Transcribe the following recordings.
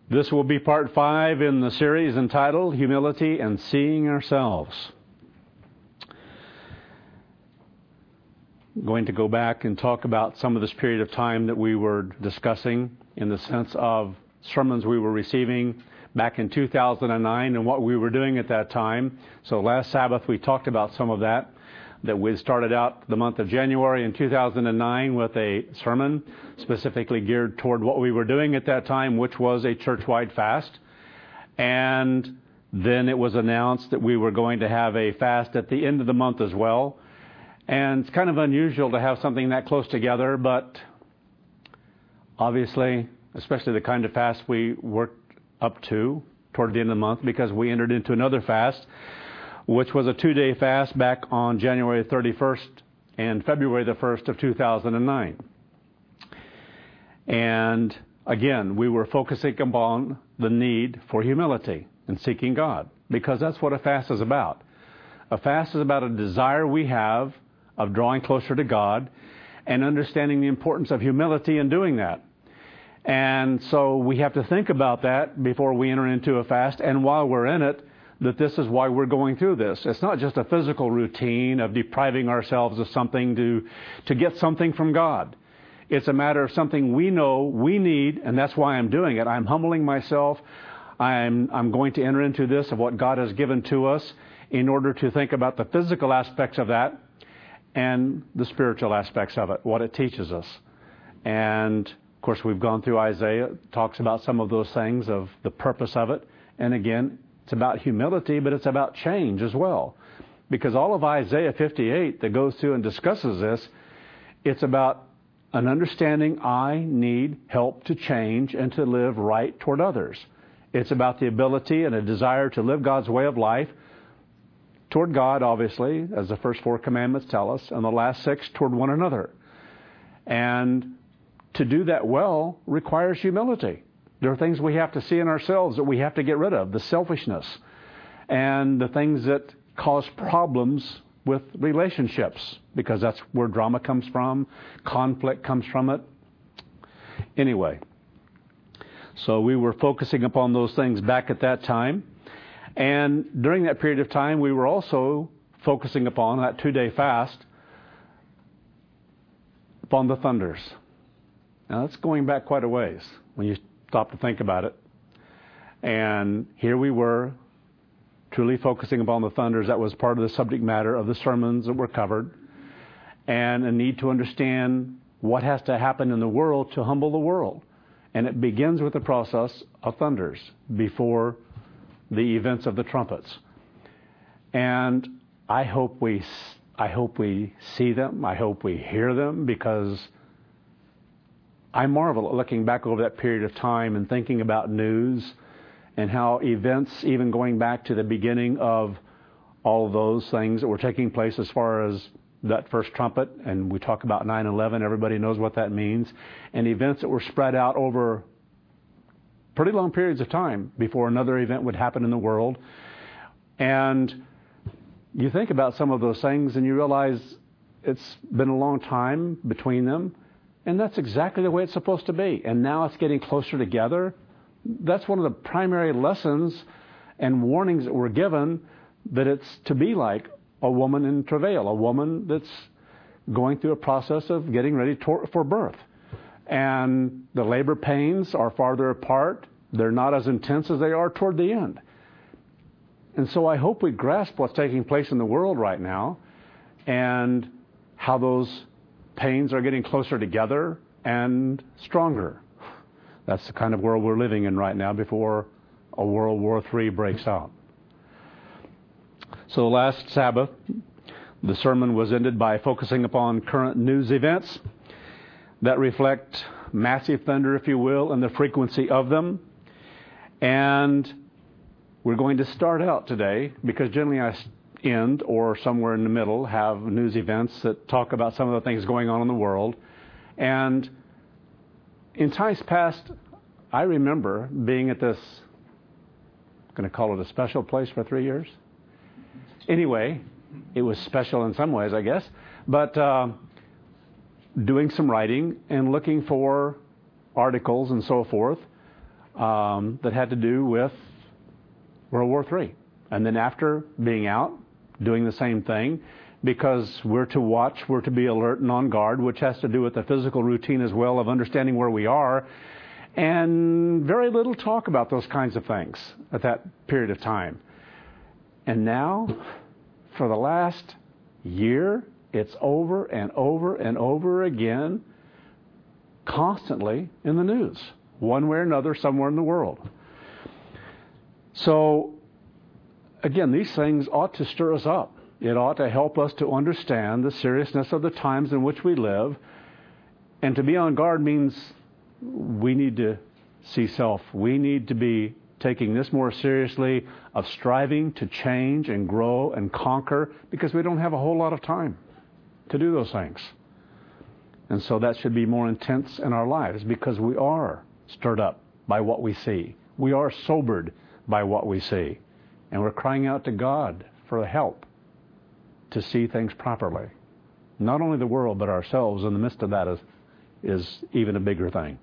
This will be part 5 in the series entitled Humility and Seeing Ourselves. I'm going to go back and talk about some of this period of time that we were discussing in the sense of sermons we were receiving back in 2009 and what we were doing at that time. So last Sabbath we talked about some of that we started out the month of January in 2009 with a sermon specifically geared toward what we were doing at that time, which was a church-wide fast. And then it was announced that we were going to have a fast at the end of the month as well. And it's kind of unusual to have something that close together, but obviously, especially the kind of fast we worked up to toward the end of the month, because we entered into another fast, which was a 2-day fast back on January 31st and February the 1st of 2009. And again, we were focusing upon the need for humility and seeking God, because that's what a fast is about. A fast is about a desire we have of drawing closer to God and understanding the importance of humility in doing that. And so we have to think about that before we enter into a fast, and while we're in it, that this is why we're going through this. It's not just a physical routine of depriving ourselves of something to get something from God. It's a matter of something we know we need, and that's why I'm doing it. I'm humbling myself. I'm going to enter into this of what God has given to us in order to think about the physical aspects of that and the spiritual aspects of it, what it teaches us. And of course, we've gone through Isaiah. It talks about some of those things of the purpose of it. And again, it's about humility, but it's about change as well. Because all of Isaiah 58 that goes through and discusses this, it's about an understanding I need help to change and to live right toward others. It's about the ability and a desire to live God's way of life toward God, obviously, as the first 4 commandments tell us, and the last 6 toward one another. And to do that well requires humility. There are things we have to see in ourselves that we have to get rid of, the selfishness and the things that cause problems with relationships, because that's where drama comes from, conflict comes from it. Anyway, so we were focusing upon those things back at that time. And during that period of time, we were also focusing upon that 2-day fast, upon the thunders. Now, that's going back quite a ways when you stop to think about it. And here we were, truly focusing upon the thunders. That was part of the subject matter of the sermons that were covered. And a need to understand what has to happen in the world to humble the world. And it begins with the process of thunders before the events of the trumpets. And I hope we see them. I hope we hear them, because I marvel at looking back over that period of time and thinking about news and how events, even going back to the beginning of all of those things that were taking place as far as that first trumpet, and we talk about 9/11, everybody knows what that means, and events that were spread out over pretty long periods of time before another event would happen in the world. And you think about some of those things and you realize it's been a long time between them, and that's exactly the way it's supposed to be. And now it's getting closer together. That's one of the primary lessons and warnings that we're given, that it's to be like a woman in travail, a woman that's going through a process of getting ready for birth. And the labor pains are farther apart. They're not as intense as they are toward the end. And so I hope we grasp what's taking place in the world right now and how those pains are getting closer together and stronger. That's the kind of world we're living in right now before a World War III breaks out. So last Sabbath, the sermon was ended by focusing upon current news events that reflect massive thunder, if you will, and the frequency of them. And we're going to start out today, because generally I end, or somewhere in the middle, have news events that talk about some of the things going on in the world. And in times past, I remember being at this, I'm going to call it a special place for 3 years. Anyway, it was special in some ways, I guess. But doing some writing and looking for articles and so forth that had to do with World War III. And then after being out, doing the same thing, because we're to watch, we're to be alert and on guard, which has to do with the physical routine as well of understanding where we are. And very little talk about those kinds of things at that period of time. And now, for the last year, it's over and over and over again, constantly in the news, one way or another, somewhere in the world. So, again, these things ought to stir us up. It ought to help us to understand the seriousness of the times in which we live. And to be on guard means we need to see self. We need to be taking this more seriously, of striving to change and grow and conquer, because we don't have a whole lot of time to do those things. And so that should be more intense in our lives, because we are stirred up by what we see. We are sobered by what we see. And we're crying out to God for help to see things properly. Not only the world, but ourselves in the midst of that is even a bigger thing.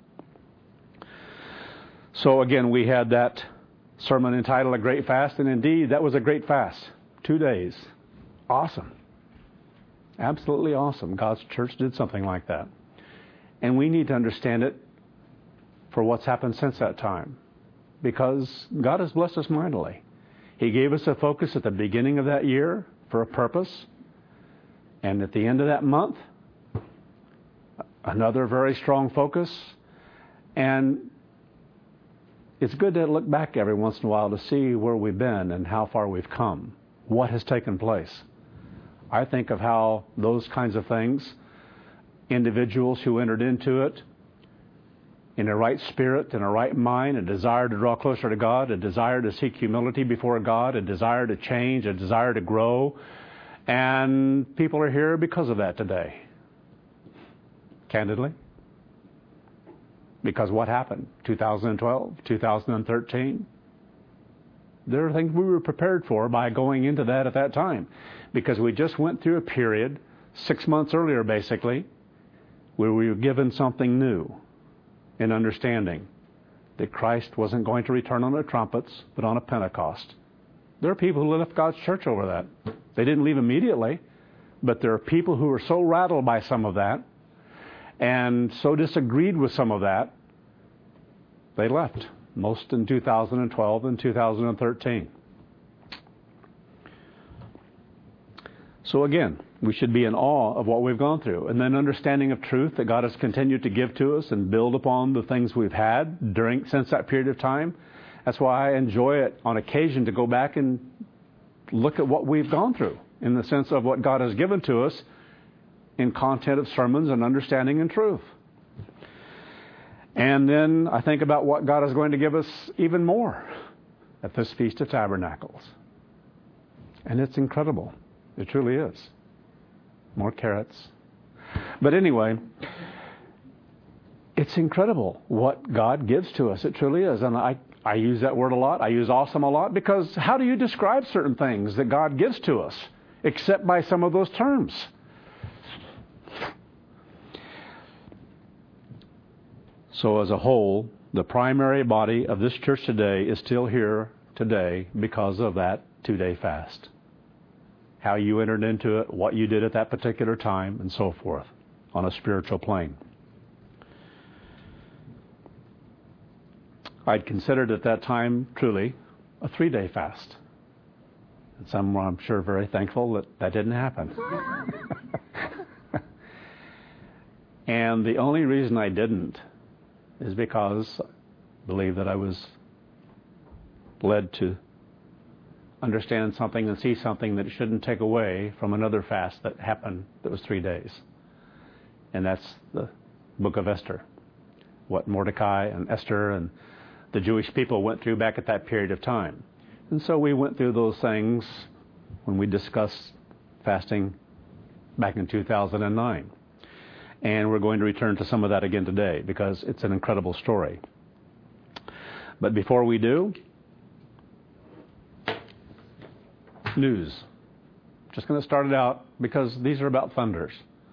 So again, we had that sermon entitled A Great Fast, and indeed, that was a great fast. 2 days. Awesome. Absolutely awesome. God's church did something like that. And we need to understand it for what's happened since that time, because God has blessed us mightily. He gave us a focus at the beginning of that year for a purpose, and at the end of that month, another very strong focus. And it's good to look back every once in a while to see where we've been and how far we've come, what has taken place. I think of how those kinds of things, individuals who entered into it in a right spirit, in a right mind, a desire to draw closer to God, a desire to seek humility before God, a desire to change, a desire to grow. And people are here because of that today. Candidly. Because what happened? 2012, 2013. There are things we were prepared for by going into that at that time. Because we just went through a period, 6 months earlier basically, where we were given something new in understanding that Christ wasn't going to return on the trumpets, but on a Pentecost. There are people who left God's church over that. They didn't leave immediately, but there are people who were so rattled by some of that and so disagreed with some of that, they left. Most in 2012 and 2013. So again, we should be in awe of what we've gone through. And then understanding of truth that God has continued to give to us and build upon the things we've had since that period of time. That's why I enjoy it on occasion to go back and look at what we've gone through in the sense of what God has given to us in content of sermons and understanding and truth. And then I think about what God is going to give us even more at this Feast of Tabernacles. And it's incredible. It truly is. More carrots. But anyway, it's incredible what God gives to us. It truly is. And I use that word a lot. I use awesome a lot, because how do you describe certain things that God gives to us except by some of those terms? So as a whole, the primary body of this church today is still here today because of that 2-day fast. How you entered into it, what you did at that particular time, and so forth on a spiritual plane. I'd considered at that time, truly, a 3-day fast. And some were, I'm sure, very thankful that that didn't happen. And the only reason I didn't is because I believe that I was led to understand something and see something that shouldn't take away from another fast that happened that was 3 days. And that's the book of Esther. What Mordecai and Esther and the Jewish people went through back at that period of time. And so we went through those things when we discussed fasting back in 2009. And we're going to return to some of that again today because it's an incredible story. But before we do, news. Just going to start it out because these are about thunders.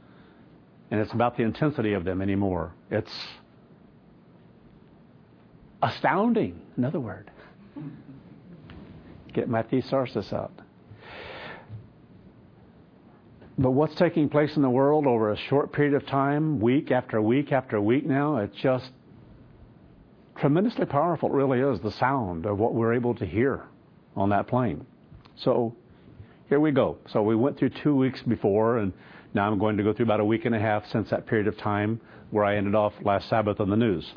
And it's about the intensity of them anymore. It's Astounding, another word. Get my thesaurus out. But what's taking place in the world over a short period of time, week after week after week now, it's just tremendously powerful. It really is, the sound of what we're able to hear on that plane. So here we go. So we went through 2 weeks before, and now I'm going to go through about a week and a half since that period of time where I ended off last Sabbath on the news.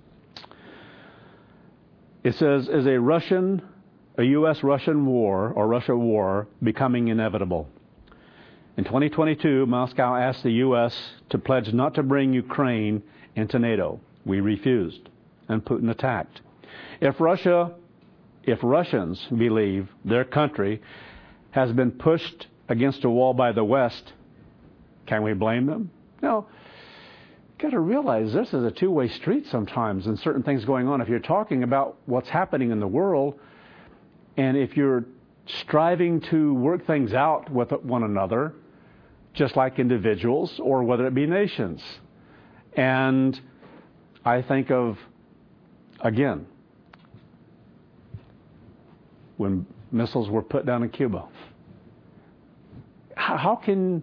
It says, is a U.S.-Russian war or Russia war becoming inevitable? In 2022, Moscow asked the U.S. to pledge not to bring Ukraine into NATO. We refused, and Putin attacked. If Russians believe their country has been pushed against a wall by the West, can we blame them? No. You've got to realize this is a two-way street sometimes and certain things going on. If you're talking about what's happening in the world, and if you're striving to work things out with one another, just like individuals or whether it be nations. And I think of, again, when missiles were put down in Cuba. How can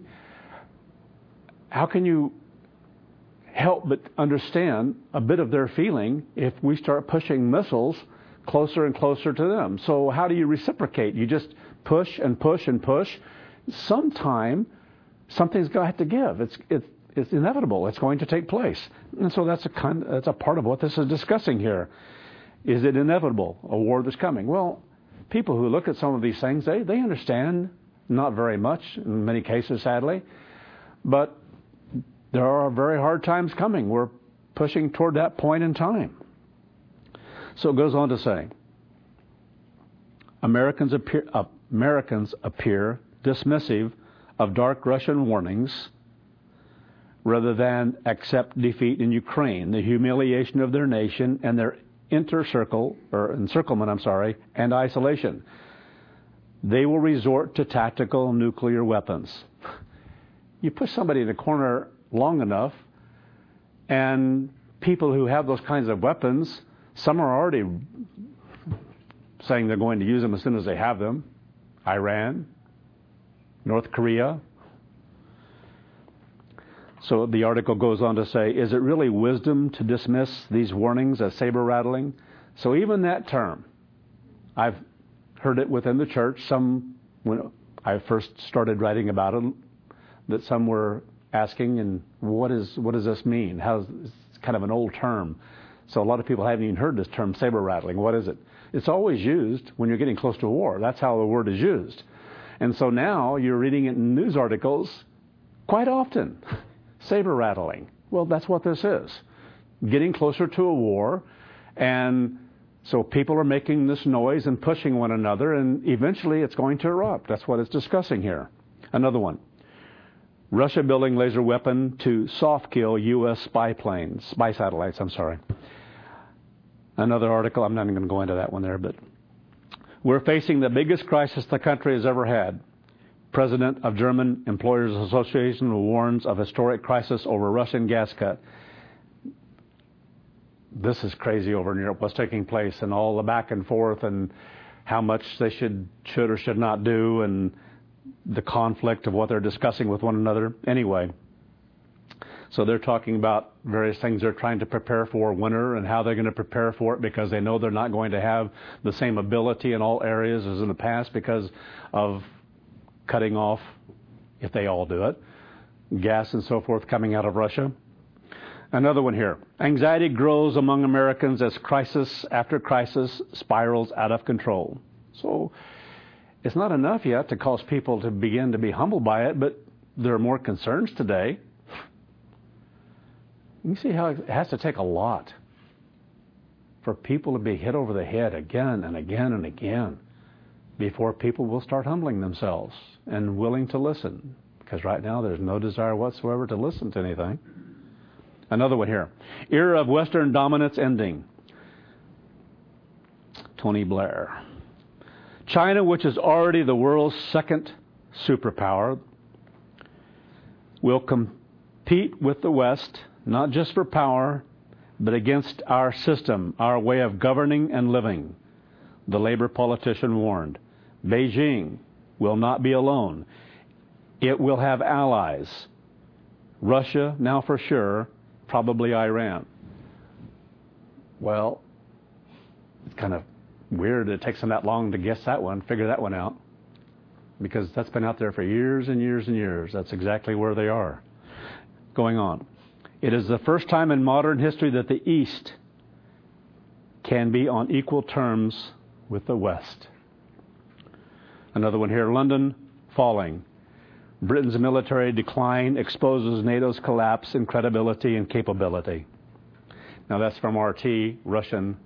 you help but understand a bit of their feeling if we start pushing missiles closer and closer to them? So how do you reciprocate? You just push and push and push. Sometime something's going to have to give. It's inevitable. It's going to take place. And so that's a part of what this is discussing here. Is it inevitable, a war that's coming? Well, people who look at some of these things, they understand, not very much in many cases, sadly, but there are very hard times coming. We're pushing toward that point in time. So it goes on to say, Americans appear dismissive of dark Russian warnings rather than accept defeat in Ukraine, the humiliation of their nation and their encirclement, and isolation. They will resort to tactical nuclear weapons. You push somebody in a corner long enough, and people who have those kinds of weapons, some are already saying they're going to use them as soon as they have them. Iran, North Korea. So the article goes on to say, is it really wisdom to dismiss these warnings as saber-rattling? So even that term, I've heard it within the church. When I first started writing about it, that some were asking, and what does this mean? It's kind of an old term. So a lot of people haven't even heard this term, saber-rattling. What is it? It's always used when you're getting close to a war. That's how the word is used. And so now you're reading it in news articles quite often. Saber-rattling. Well, that's what this is. Getting closer to a war, and so people are making this noise and pushing one another, and eventually it's going to erupt. That's what it's discussing here. Another one. Russia building laser weapon to soft kill U.S. spy satellites. Another article, I'm not even going to go into that one there, but we're facing the biggest crisis the country has ever had. President of German Employers Association warns of historic crisis over Russian gas cut. This is crazy over in Europe, what's taking place, and all the back and forth, and how much they should or should not do, and the conflict of what they're discussing with one another. Anyway, so they're talking about various things they're trying to prepare for winter and how they're going to prepare for it, because they know they're not going to have the same ability in all areas as in the past because of cutting off, if they all do it, gas and so forth coming out of Russia. Another one here. Anxiety grows among Americans as crisis after crisis spirals out of control. So it's not enough yet to cause people to begin to be humbled by it, but there are more concerns today. You see how it has to take a lot for people to be hit over the head again and again and again before people will start humbling themselves and willing to listen. Because right now there's no desire whatsoever to listen to anything. Another one here. Era of Western dominance ending. Tony Blair. China, which is already the world's second superpower, will compete with the West, not just for power, but against our system, our way of governing and living. The Labor politician warned. Beijing will not be alone. It will have allies. Russia, now for sure, probably Iran. Well, it's kind of weird it takes them that long to guess that one, figure that one out, because that's been out there for years and years and years. That's exactly where they are. Going on. It is the first time in modern history that the East can be on equal terms with the West. Another one here, London falling. Britain's military decline exposes NATO's collapse in credibility and capability. Now that's from RT, Russian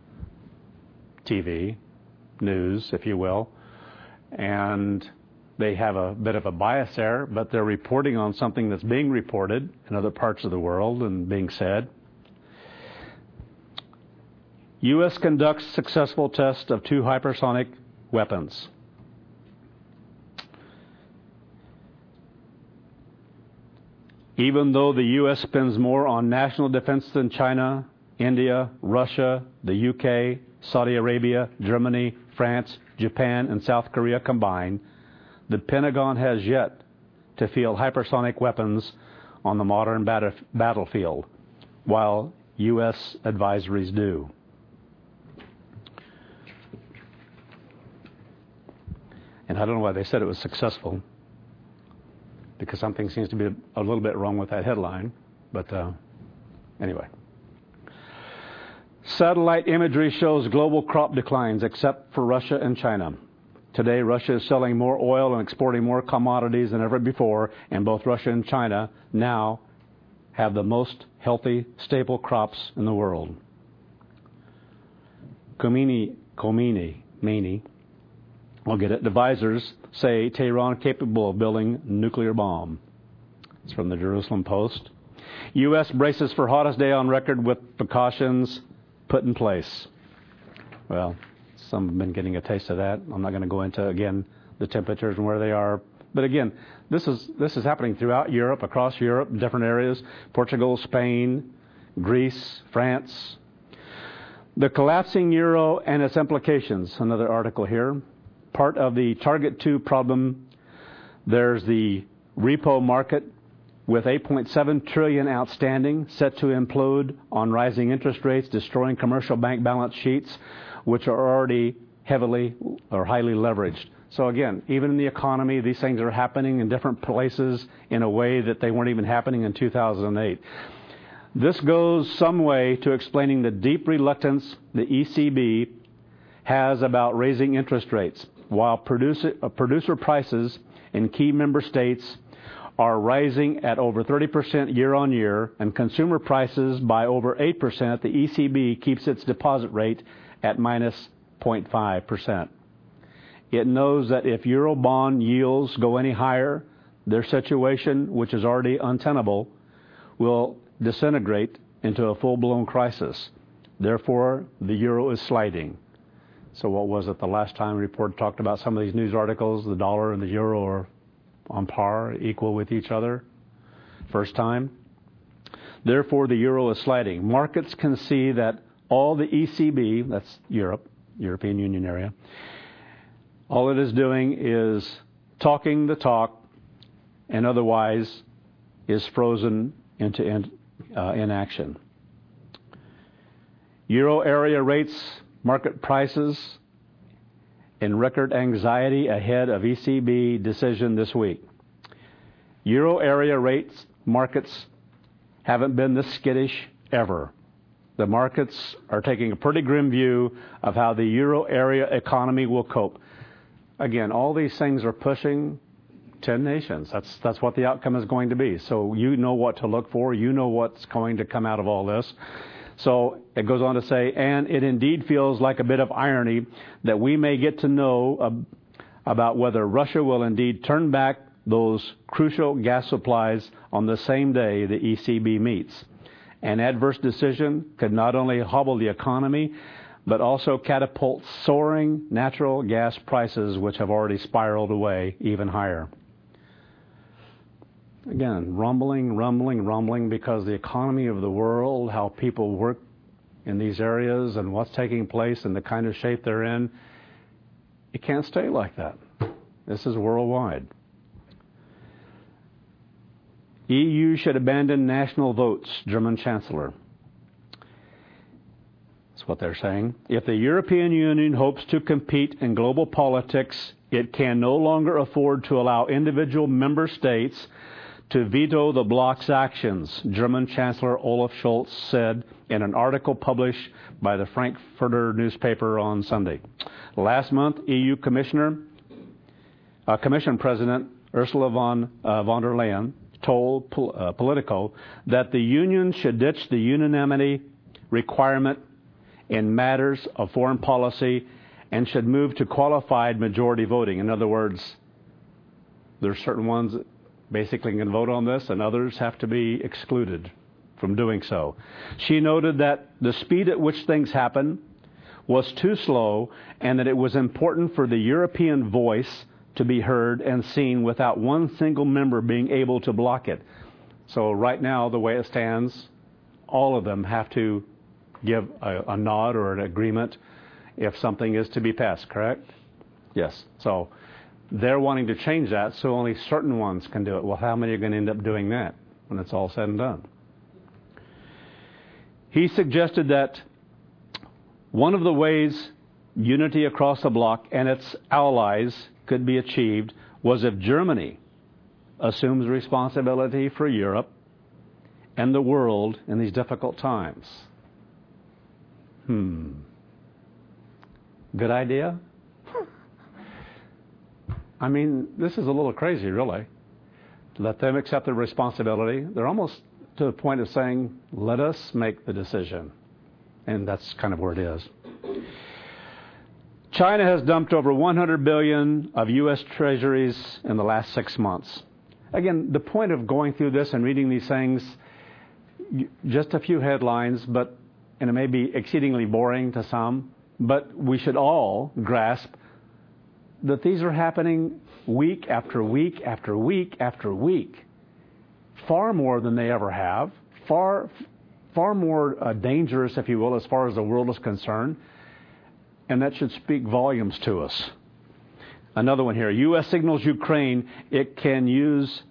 TV, news, if you will. And they have a bit of a bias there, but they're reporting on something that's being reported in other parts of the world and being said. U.S. conducts successful test of 2 hypersonic weapons. Even though the U.S. spends more on national defense than China, India, Russia, the UK, Saudi Arabia, Germany, France, Japan, and South Korea combined, the Pentagon has yet to field hypersonic weapons on the modern battlefield, while U.S. advisories do. And I don't know why they said it was successful, because something seems to be a little bit wrong with that headline. But anyway. Satellite imagery shows global crop declines except for Russia and China. Today, Russia is selling more oil and exporting more commodities than ever before, and both Russia and China now have the most healthy, stable crops in the world. Khomeini, I'll get it. Advisors say Tehran capable of building a nuclear bomb. It's from the Jerusalem Post. U.S. braces for hottest day on record with precautions put in place. Well, some have been getting a taste of that. I'm not going to go into, again, the temperatures and where they are. But again, this is happening throughout Europe, across Europe, different areas. Portugal, Spain, Greece, France. The collapsing euro and its implications. Another article here. Part of the Target 2 problem, there's the repo market with $8.7 trillion outstanding, set to implode on rising interest rates, destroying commercial bank balance sheets, which are already heavily or highly leveraged. So again, even in the economy, these things are happening in different places in a way that they weren't even happening in 2008. This goes some way to explaining the deep reluctance the ECB has about raising interest rates, while producer prices in key member states are rising at over 30% year on year, and consumer prices by over 8%. The ECB keeps its deposit rate at minus 0.5%. It knows that if Eurobond yields go any higher, their situation, which is already untenable, will disintegrate into a full-blown crisis. Therefore, the euro is sliding. So what was it? The last time the report talked about some of these news articles, the dollar and the euro are on par, equal with each other. First time. Therefore, the euro is sliding. Markets can see that all the ECB, that's Europe, European Union area, all it is doing is talking the talk and otherwise is frozen into inaction. Euro area rates, market prices, in record anxiety ahead of ECB decision this week. Euro area rates markets haven't been this skittish ever. The markets are taking a pretty grim view of how the euro area economy will cope. Again, all these things are pushing 10 nations. That's what the outcome is going to be. So you know what to look for. You know what's going to come out of all this. So it goes on to say, and it indeed feels like a bit of irony that we may get to know about whether Russia will indeed turn back those crucial gas supplies on the same day the ECB meets. An adverse decision could not only hobble the economy, but also catapult soaring natural gas prices, which have already spiraled away even higher. Again, rumbling, because the economy of the world, how people work in these areas and what's taking place and the kind of shape they're in, it can't stay like that. This is worldwide. EU should abandon national votes, German Chancellor. That's what they're saying. If the European Union hopes to compete in global politics, it can no longer afford to allow individual member states to veto the bloc's actions, German Chancellor Olaf Scholz said in an article published by the Frankfurter newspaper on Sunday. Last month, EU Commission President Ursula von der Leyen told Politico that the Union should ditch the unanimity requirement in matters of foreign policy and should move to qualified majority voting. In other words, there are certain ones that basically can vote on this and others have to be excluded from doing so. She noted that the speed at which things happen was too slow and that it was important for the European voice to be heard and seen without one single member being able to block it. So right now, the way it stands, all of them have to give a nod or an agreement if something is to be passed, correct? Yes. So they're wanting to change that so only certain ones can do it. Well, how many are going to end up doing that when it's all said and done? He suggested that one of the ways unity across the bloc and its allies could be achieved was if Germany assumes responsibility for Europe and the world in these difficult times. Good idea? I mean, this is a little crazy, really. Let them accept the responsibility. They're almost to the point of saying, let us make the decision. And that's kind of where it is. China has dumped over $100 billion of U.S. treasuries in the last 6 months. Again, the point of going through this and reading these things, just a few headlines, and it may be exceedingly boring to some, but we should all grasp that these are happening week after week after week after week. Far more than they ever have. Far more dangerous, if you will, as far as the world is concerned. And that should speak volumes to us. Another one here. U.S. signals Ukraine it can use,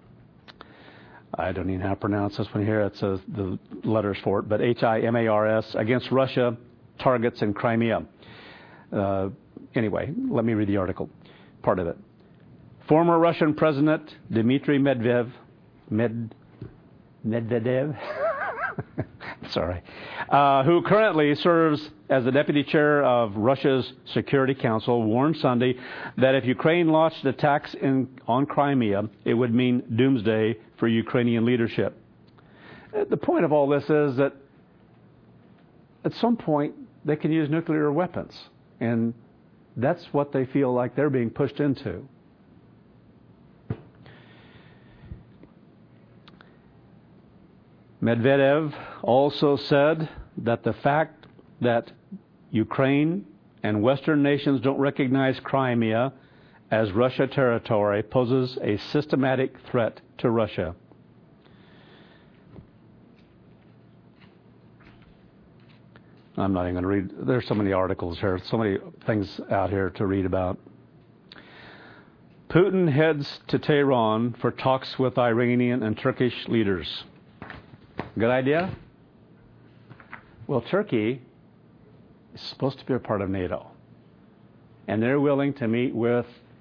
I don't even know how to pronounce this one here. It says the letters for it, but HIMARS against Russia targets in Crimea. Anyway, let me read the article, part of it. Former Russian President Dmitry Medvedev, sorry, who currently serves as the deputy chair of Russia's Security Council, warned Sunday that if Ukraine launched attacks on Crimea, it would mean doomsday for Ukrainian leadership. The point of all this is that at some point they can use nuclear weapons, and that's what they feel like they're being pushed into. Medvedev also said that the fact that Ukraine and Western nations don't recognize Crimea as Russia territory poses a systematic threat to Russia. I'm not even going to read. There's so many articles here, so many things out here to read about. Putin heads to Tehran for talks with Iranian and Turkish leaders. Good idea? Well, Turkey is supposed to be a part of NATO. And they're willing to meet with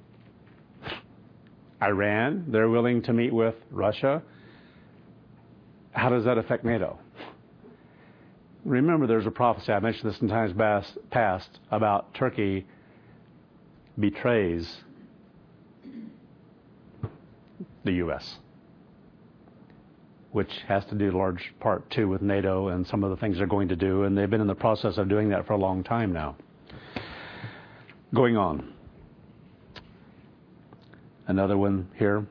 Iran. They're willing to meet with Russia. How does that affect NATO? Remember, there's a prophecy, I mentioned this in times past, about Turkey betrays the U.S., which has to do large part, too, with NATO and some of the things they're going to do, and they've been in the process of doing that for a long time now. Going on. Another one here.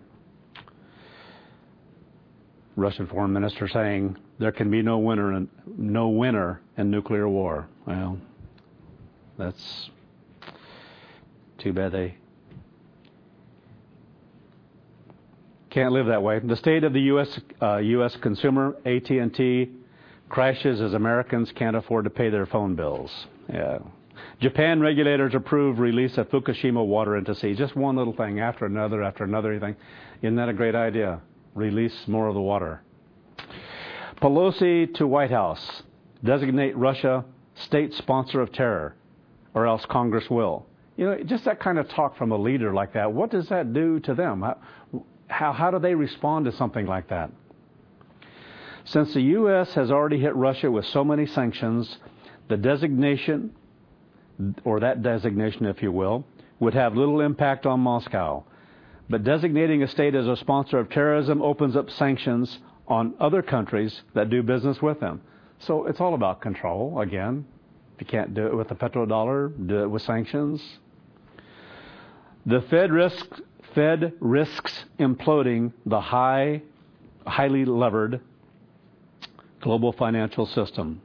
Russian foreign minister saying there can be no winner in nuclear war. Well, that's too bad they Can't live that way. The state of the U.S. consumer, AT&T, crashes as Americans can't afford to pay their phone bills. Yeah. Japan regulators approve release of Fukushima water into sea. Just one little thing after another after another. You think, isn't that a great idea? Release more of the water. Pelosi to White House. Designate Russia state sponsor of terror, or else Congress will. You know, just that kind of talk from a leader like that, what does that do to them? How do they respond to something like that? Since the U.S. has already hit Russia with so many sanctions, the designation, or that designation, if you will, would have little impact on Moscow. But designating a state as a sponsor of terrorism opens up sanctions on other countries that do business with them. So it's all about control, again. If you can't do it with the petrodollar, do it with sanctions. The Fed risks imploding the highly levered global financial system.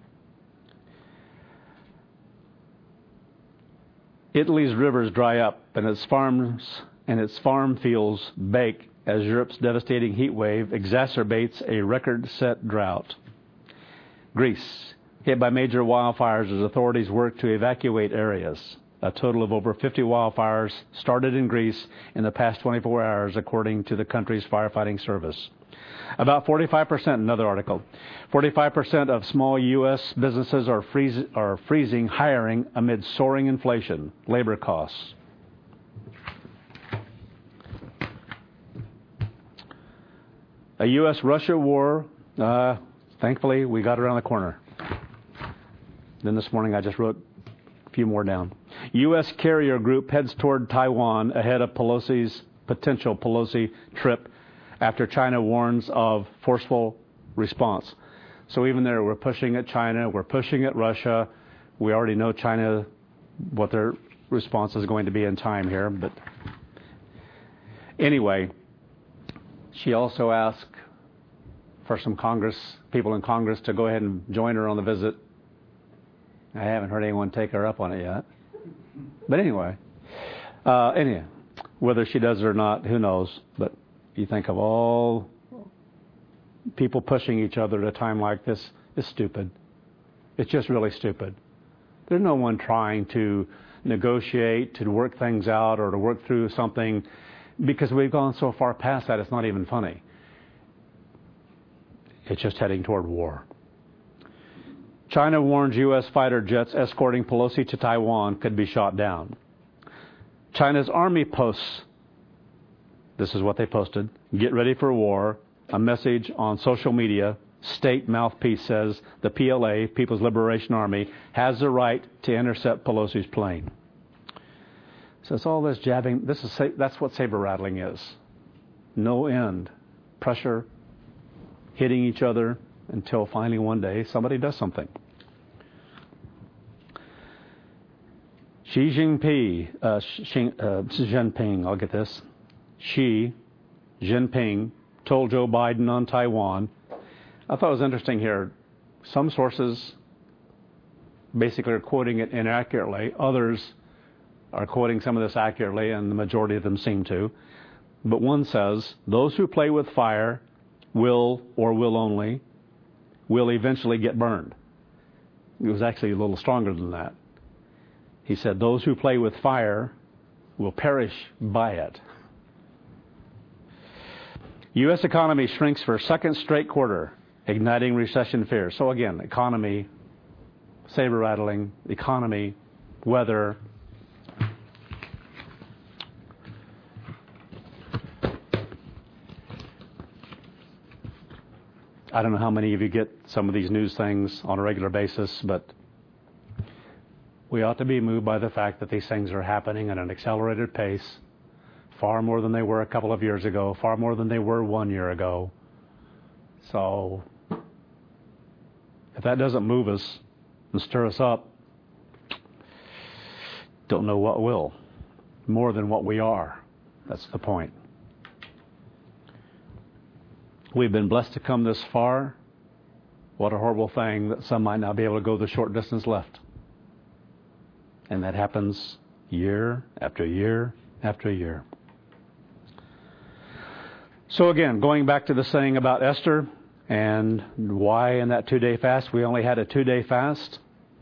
Italy's rivers dry up and its farm fields bake as Europe's devastating heat wave exacerbates a record-set drought. Greece, hit by major wildfires as authorities work to evacuate areas. A total of over 50 wildfires started in Greece in the past 24 hours, according to the country's firefighting service. About 45%, another article, 45% of small U.S. businesses are freezing hiring amid soaring inflation, labor costs. A U.S.-Russia war, thankfully, we got around the corner. Then this morning I just wrote a few more down. U.S. carrier group heads toward Taiwan ahead of potential Pelosi trip after China warns of forceful response. So even there, we're pushing at China, we're pushing at Russia. We already know China, what their response is going to be in time here. But anyway, she also asked for some people in Congress to go ahead and join her on the visit. I haven't heard anyone take her up on it yet. But anyway, whether she does it or not, who knows. But you think of all people pushing each other at a time like this, is stupid. It's just really stupid. There's no one trying to negotiate, to work things out, or to work through something, because we've gone so far past that it's not even funny. It's just heading toward war. China warns U.S. fighter jets escorting Pelosi to Taiwan could be shot down. China's army posts, this is what they posted, get ready for war, a message on social media. State mouthpiece says the PLA, People's Liberation Army, has the right to intercept Pelosi's plane. So it's all this jabbing. That's what saber rattling is. No end. Pressure, hitting each other, until finally one day somebody does something. Xi Jinping, I'll get this. Xi Jinping told Joe Biden on Taiwan. I thought it was interesting here. Some sources basically are quoting it inaccurately. Others are quoting some of this accurately, and the majority of them seem to. But one says, those who play with fire will, or will only, will eventually get burned. It was actually a little stronger than that. He said, those who play with fire will perish by it. U.S. economy shrinks for a second straight quarter, igniting recession fears. So again, economy, saber rattling, economy, weather. I don't know how many of you get some of these news things on a regular basis, but we ought to be moved by the fact that these things are happening at an accelerated pace, far more than they were a couple of years ago, far more than they were 1 year ago. So if that doesn't move us and stir us up, don't know what will. More than what we are. That's the point. We've been blessed to come this far. What a horrible thing that some might not be able to go the short distance left. And that happens year after year after year. So again, going back to the saying about Esther and why in that 2-day fast we only had a 2-day fast.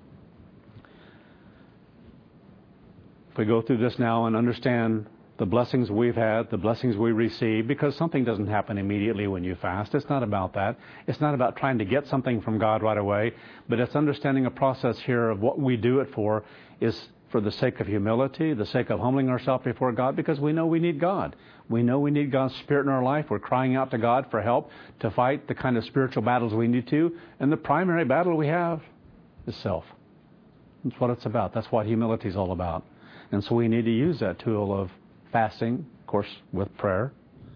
If we go through this now and understand the blessings we've had, the blessings we receive, because something doesn't happen immediately when you fast. It's not about that. It's not about trying to get something from God right away, but it's understanding a process here of what we do it for is for the sake of humility, the sake of humbling ourselves before God, because we know we need God. We know we need God's Spirit in our life. We're crying out to God for help to fight the kind of spiritual battles we need to, and the primary battle we have is self. That's what it's about. That's what humility is all about. And so we need to use that tool of fasting, of course, with prayer.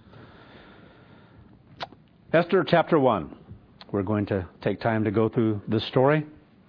Esther chapter 1. We're going to take time to go through this story.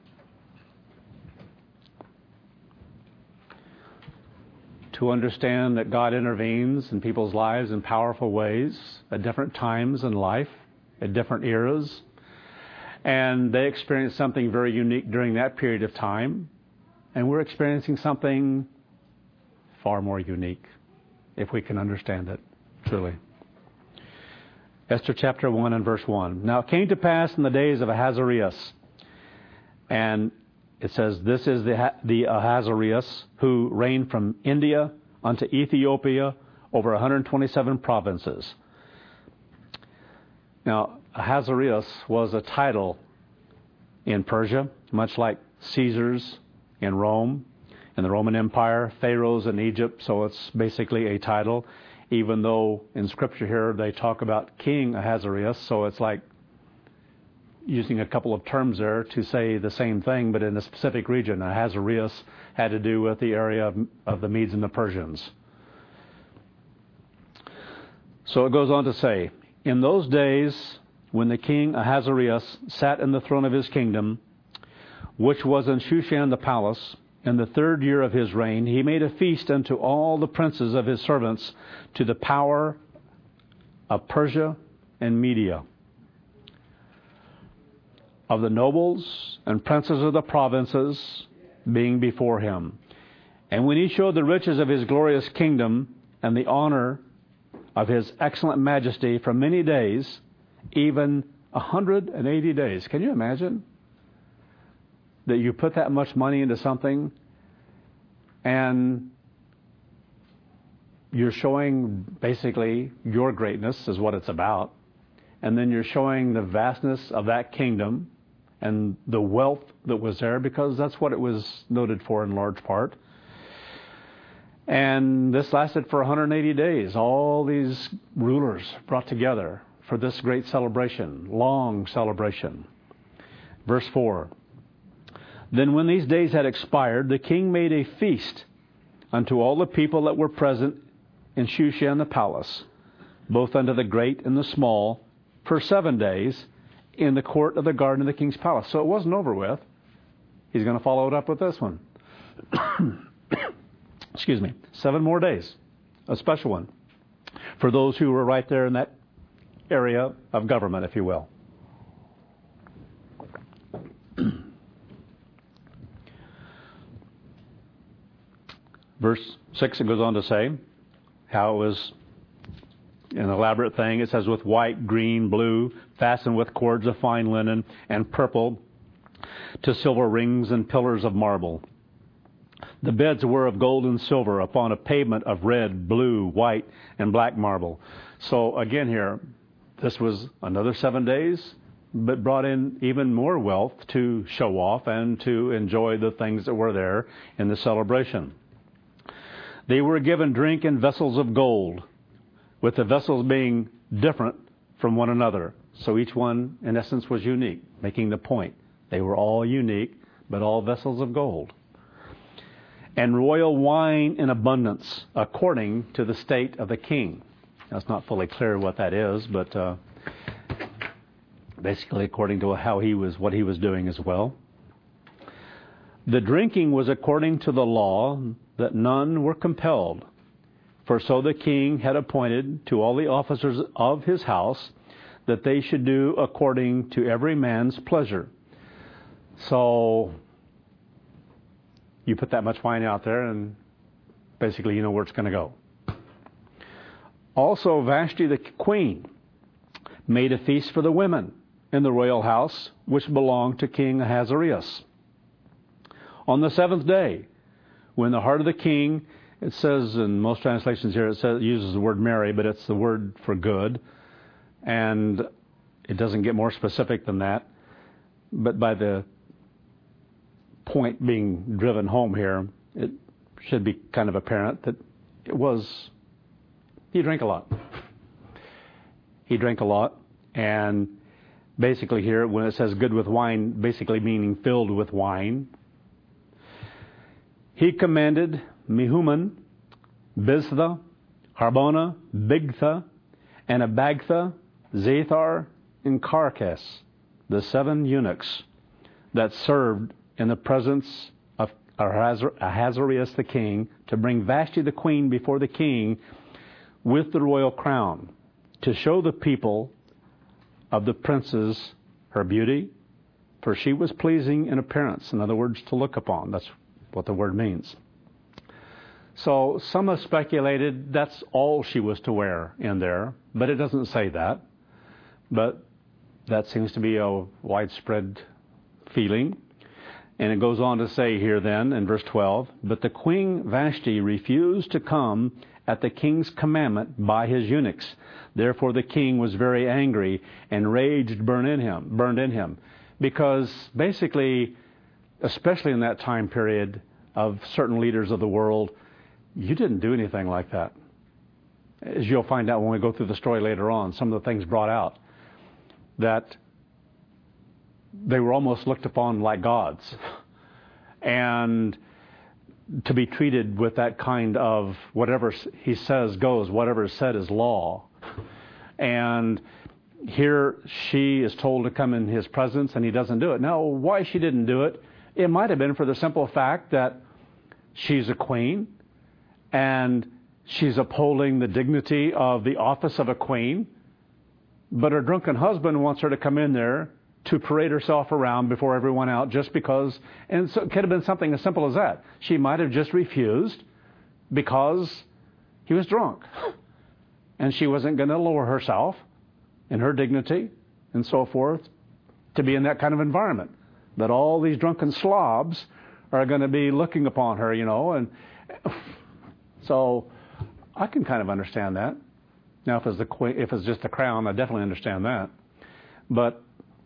To understand that God intervenes in people's lives in powerful ways at different times in life, at different eras. And they experienced something very unique during that period of time. And we're experiencing something far more unique, if we can understand it, truly. Esther chapter 1 and verse 1. Now it came to pass in the days of Ahasuerus, and it says, this is the Ahasuerus who reigned from India unto Ethiopia over 127 provinces. Now, Ahasuerus was a title in Persia, much like Caesar's in Rome, in the Roman Empire, Pharaohs in Egypt, so it's basically a title, even though in Scripture here they talk about King Ahasuerus, so it's like using a couple of terms there to say the same thing, but in a specific region. Ahasuerus had to do with the area of the Medes and the Persians. So it goes on to say, in those days when the king Ahasuerus sat in the throne of his kingdom, which was in Shushan the palace, in the 3rd year of his reign, he made a feast unto all the princes of his servants to the power of Persia and Media, of the nobles and princes of the provinces being before him. And when he showed the riches of his glorious kingdom and the honor of his excellent majesty for many days, even 180 days. Can you imagine that you put that much money into something and you're showing basically your greatness is what it's about, and then you're showing the vastness of that kingdom and the wealth that was there, because that's what it was noted for in large part. And this lasted for 180 days. All these rulers brought together for this great celebration, long celebration. Verse 4. Then when these days had expired, the king made a feast unto all the people that were present in Shushan the palace, both unto the great and the small, for 7 days in the court of the garden of the king's palace. So it wasn't over with. He's going to follow it up with this one. Excuse me. 7 more days. A special one. For those who were right there in that area of government, if you will. Verse 6, it goes on to say how it was an elaborate thing. It says, with white, green, blue, fastened with cords of fine linen, and purple, to silver rings and pillars of marble. The beds were of gold and silver upon a pavement of red, blue, white, and black marble. So again here, this was another 7 days, but brought in even more wealth to show off and to enjoy the things that were there in the celebration. They were given drink in vessels of gold, with the vessels being different from one another. So each one, in essence, was unique, making the point. They were all unique, but all vessels of gold. And royal wine in abundance, according to the state of the king. Now, it's not fully clear what that is, but basically according to what he was doing as well. The drinking was according to the law, that none were compelled. For so the king had appointed to all the officers of his house that they should do according to every man's pleasure. So you put that much wine out there and basically you know where it's going to go. Also, Vashti the queen made a feast for the women in the royal house, which belonged to King Ahasuerus. On the seventh day, when the heart of the king, it says in most translations here, it uses the word merry, but it's the word for good, and it doesn't get more specific than that. But by the point being driven home here, it should be kind of apparent that he drank a lot. He drank a lot, and basically here, when it says good with wine, basically meaning filled with wine. He commanded Mehuman, Biztha, Harbona, Bigtha, and Abagtha, Zathar, and Carcass, the 7 eunuchs that served in the presence of Ahasuerus the king, to bring Vashti the queen before the king with the royal crown, to show the people of the princes her beauty, for she was pleasing in appearance. In other words, to look upon. That's what the word means. So some have speculated that's all she was to wear in there, but it doesn't say that. But that seems to be a widespread feeling. And it goes on to say here then in verse 12, but the queen Vashti refused to come at the king's commandment by his eunuchs. Therefore the king was very angry, and rage burned in him. Because basically, especially in that time period of certain leaders of the world, you didn't do anything like that. As you'll find out when we go through the story later on, some of the things brought out, that they were almost looked upon like gods. And to be treated with that kind of whatever he says goes, whatever is said is law. And here she is told to come in his presence and he doesn't do it. Now, why she didn't do it, it might have been for the simple fact that she's a queen and she's upholding the dignity of the office of a queen, but her drunken husband wants her to come in there to parade herself around before everyone out just because, and so it could have been something as simple as that. She might have just refused because he was drunk. And she wasn't going to lower herself in her dignity and so forth to be in that kind of environment. That all these drunken slobs are going to be looking upon her, and so I can kind of understand that. Now, if it's just a crown, I definitely understand that. But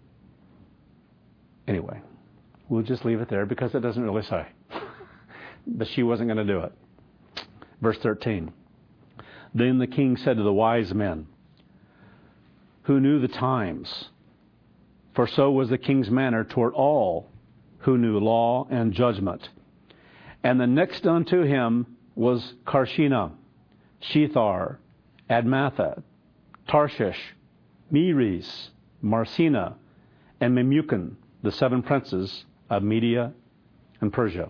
anyway, we'll just leave it there because it doesn't really say. But she wasn't going to do it. Verse 13. Then the king said to the wise men, who knew the times, for so was the king's manner toward all who knew law and judgment. And the next unto him was Karshina, Shethar, Admatha, Tarshish, Meres, Marsina, and Memucan, the 7 princes of Media and Persia.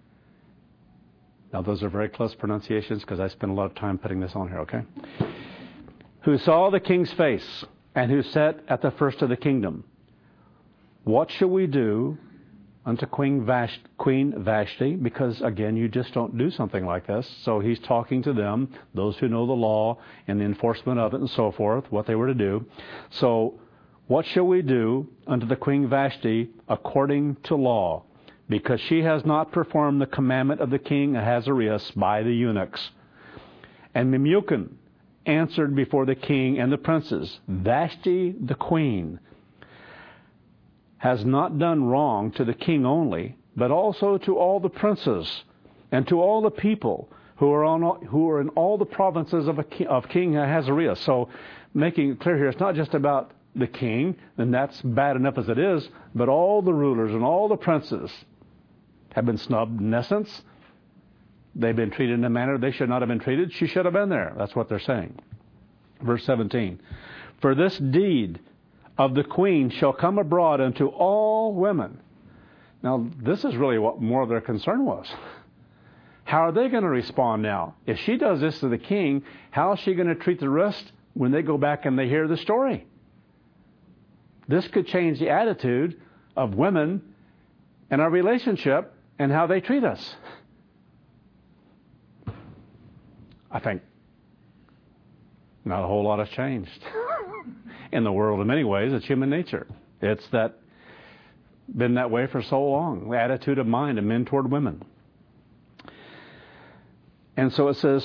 Now, those are very close pronunciations because I spent a lot of time putting this on here, okay? Who saw the king's face and who sat at the first of the kingdom. What shall we do unto Queen Vashti? Because, again, you just don't do something like this. So he's talking to them, those who know the law and the enforcement of it and so forth, what they were to do. So, what shall we do unto the Queen Vashti according to law? Because she has not performed the commandment of the king Ahasuerus by the eunuchs. And Memucan answered before the king and the princes, Vashti the queen has not done wrong to the king only, but also to all the princes and to all the people who are in all the provinces of King Ahasuerus. So making it clear here, it's not just about the king, and that's bad enough as it is, but all the rulers and all the princes have been snubbed in essence. They've been treated in a manner they should not have been treated. She should have been there. That's what they're saying. Verse 17. For this deed of the queen shall come abroad unto all women. Now, this is really what more of their concern was. How are they going to respond now? If she does this to the king, how is she going to treat the rest when they go back and they hear the story? This could change the attitude of women and our relationship and how they treat us. I think Not a whole lot has changed in the world in many ways. It's human nature. It's been that way for so long. The attitude of mind of men toward women. And so it says,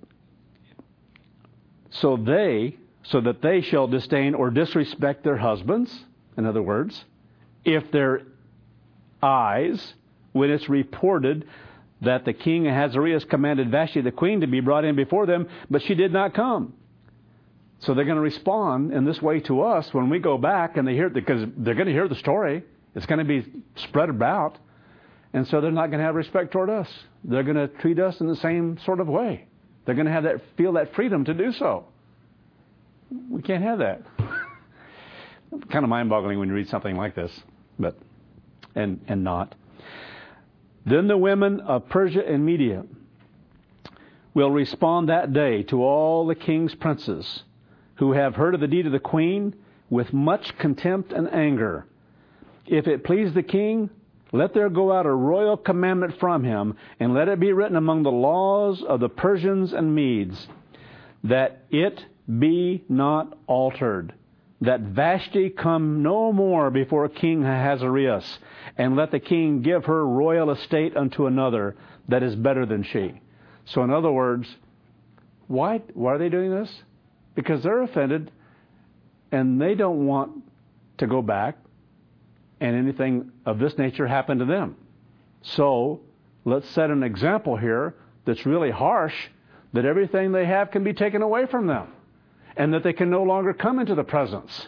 so that they shall disdain or disrespect their husbands. In other words, if their eyes, when it's reported that the king Ahasuerus commanded Vashti the queen to be brought in before them, but she did not come. So they're going to respond in this way to us when we go back and they hear it, because they're going to hear the story. It's going to be spread about. And so they're not going to have respect toward us. They're going to treat us in the same sort of way. They're going to feel that freedom to do so. We can't have that. Kind of mind-boggling when you read something like this, but and not. Then the women of Persia and Media will respond that day to all the king's princes who have heard of the deed of the queen with much contempt and anger. If it please the king, let there go out a royal commandment from him, and let it be written among the laws of the Persians and Medes, that it be not altered, that Vashti come no more before King Ahasuerus, and let the king give her royal estate unto another that is better than she. So in other words, why are they doing this? Because they're offended, and they don't want to go back and anything of this nature happen to them. So let's set an example here that's really harsh, that everything they have can be taken away from them, and that they can no longer come into the presence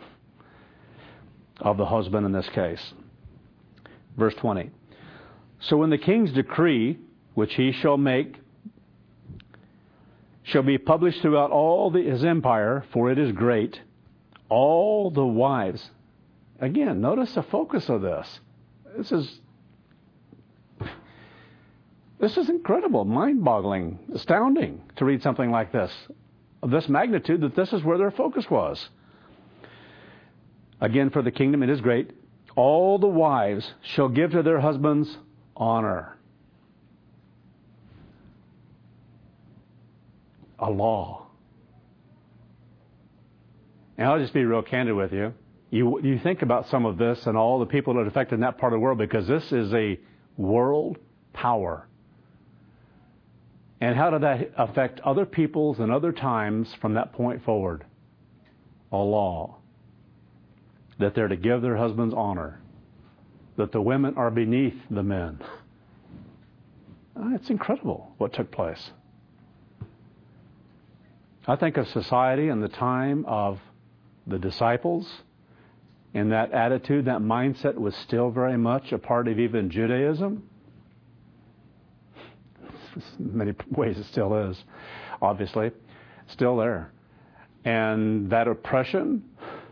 of the husband in this case. Verse 20. So when the king's decree, which he shall make, shall be published throughout all his empire, for it is great, all the wives. Again, notice the focus of this. This is incredible, mind-boggling, astounding to read something like this, of this magnitude, that this is where their focus was. Again, for the kingdom it is great. All the wives shall give to their husbands honor. A law. And I'll just be real candid with you. You think about some of this and all the people that are affected in that part of the world, because this is a world power. And how did that affect other peoples and other times from that point forward? A law. That they're to give their husbands honor. That the women are beneath the men. It's incredible what took place. I think of society in the time of the disciples, and that attitude, that mindset was still very much a part of even Judaism. In many ways it still is, obviously. Still there. And that oppression,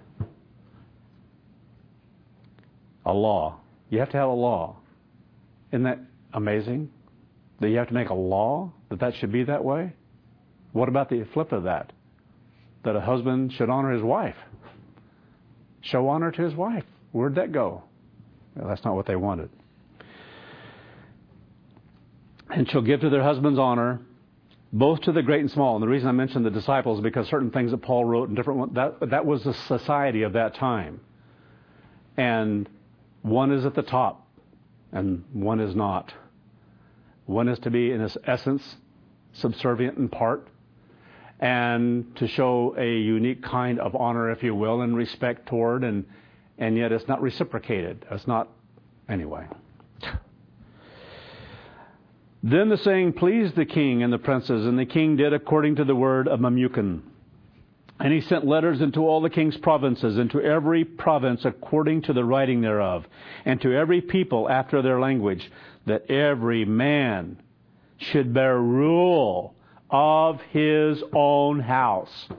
a law. You have to have a law. Isn't that amazing? That you have to make a law that should be that way? What about the flip of that? That a husband should honor his wife. Show honor to his wife. Where'd that go? Well, that's not what they wanted. And shall give to their husbands honor, both to the great and small. And the reason I mentioned the disciples is because certain things that Paul wrote in different ones, that was the society of that time. And one is at the top, and one is not. One is to be, in its essence, subservient in part, and to show a unique kind of honor, if you will, and respect toward, and yet it's not reciprocated. It's not, anyway. Then the saying pleased the king and the princes, and the king did according to the word of Memucan. And he sent letters into all the king's provinces, into every province according to the writing thereof, and to every people after their language, that every man should bear rule of his own house.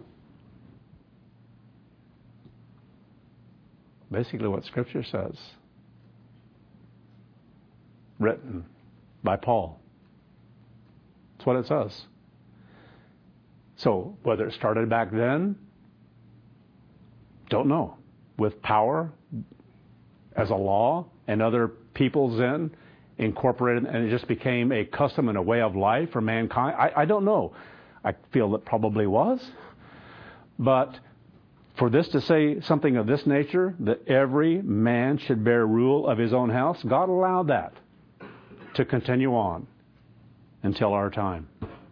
Basically what Scripture says. Written by Paul. That's what it says. So, whether it started back then, don't know. With power as a law and other peoples then incorporated, and it just became a custom and a way of life for mankind. I don't know. I feel it probably was. But for this to say something of this nature, that every man should bear rule of his own house, God allowed that to continue on until our time.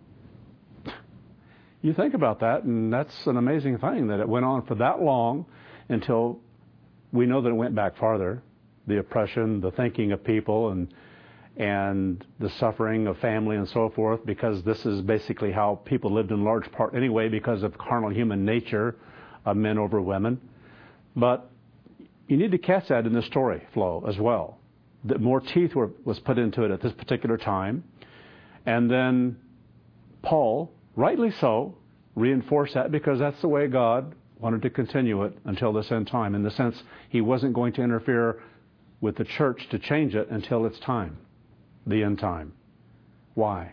You think about that, and that's an amazing thing that it went on for that long until we know that it went back farther. The oppression, the thinking of people, and the suffering of family and so forth, because this is basically how people lived in large part anyway, because of carnal human nature of men over women. But you need to catch that in the story flow as well, that more teeth was put into it at this particular time. And then Paul, rightly so, reinforced that because that's the way God wanted to continue it until this end time, in the sense he wasn't going to interfere with the church to change it until its time, the end time. Why?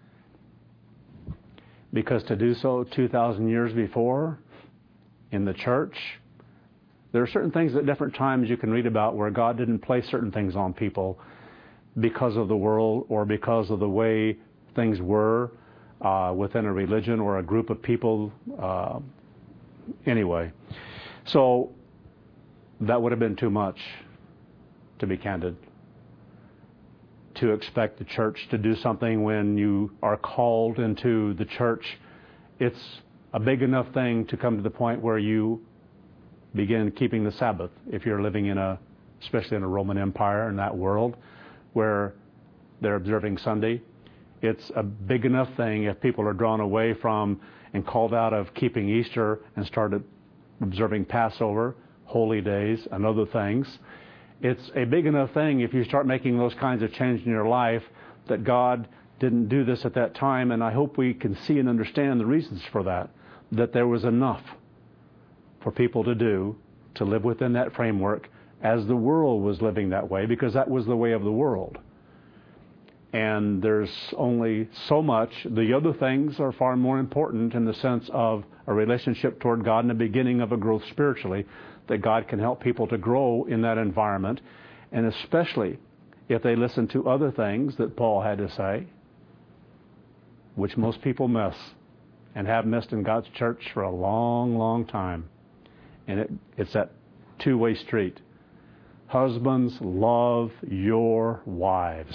Because to do so 2,000 years before in the church, there are certain things at different times you can read about where God didn't place certain things on people because of the world or because of the way things were within a religion or a group of people. Anyway, so that would have been too much, to be candid, to expect the church to do something when you are called into the church. It's a big enough thing to come to the point where you begin keeping the Sabbath if you're living especially in a Roman Empire in that world where they're observing Sunday. It's a big enough thing if people are drawn away from and called out of keeping Easter and started observing Passover, holy days, and other things. It's a big enough thing if you start making those kinds of changes in your life that God didn't do this at that time, and I hope we can see and understand the reasons for that there was enough for people to do to live within that framework as the world was living that way, because that was the way of the world. And there's only so much. The other things are far more important in the sense of a relationship toward God and the beginning of a growth spiritually, that God can help people to grow in that environment, and especially if they listen to other things that Paul had to say, which most people miss and have missed in God's church for a long, long time. And it's that two-way street. Husbands, love your wives.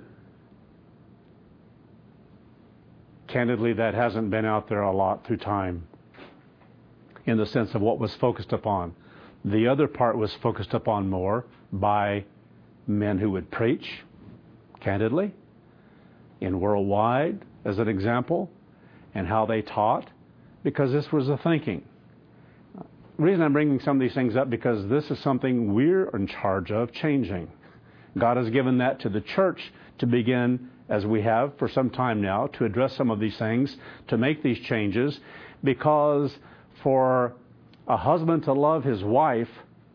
Candidly, that hasn't been out there a lot through time in the sense of what was focused upon. The other part was focused upon more by men who would preach, candidly, in worldwide, as an example, and how they taught, because this was the thinking. The reason I'm bringing some of these things up, because this is something we're in charge of changing. God has given that to the church to begin, as we have for some time now, to address some of these things, to make these changes, because for a husband to love his wife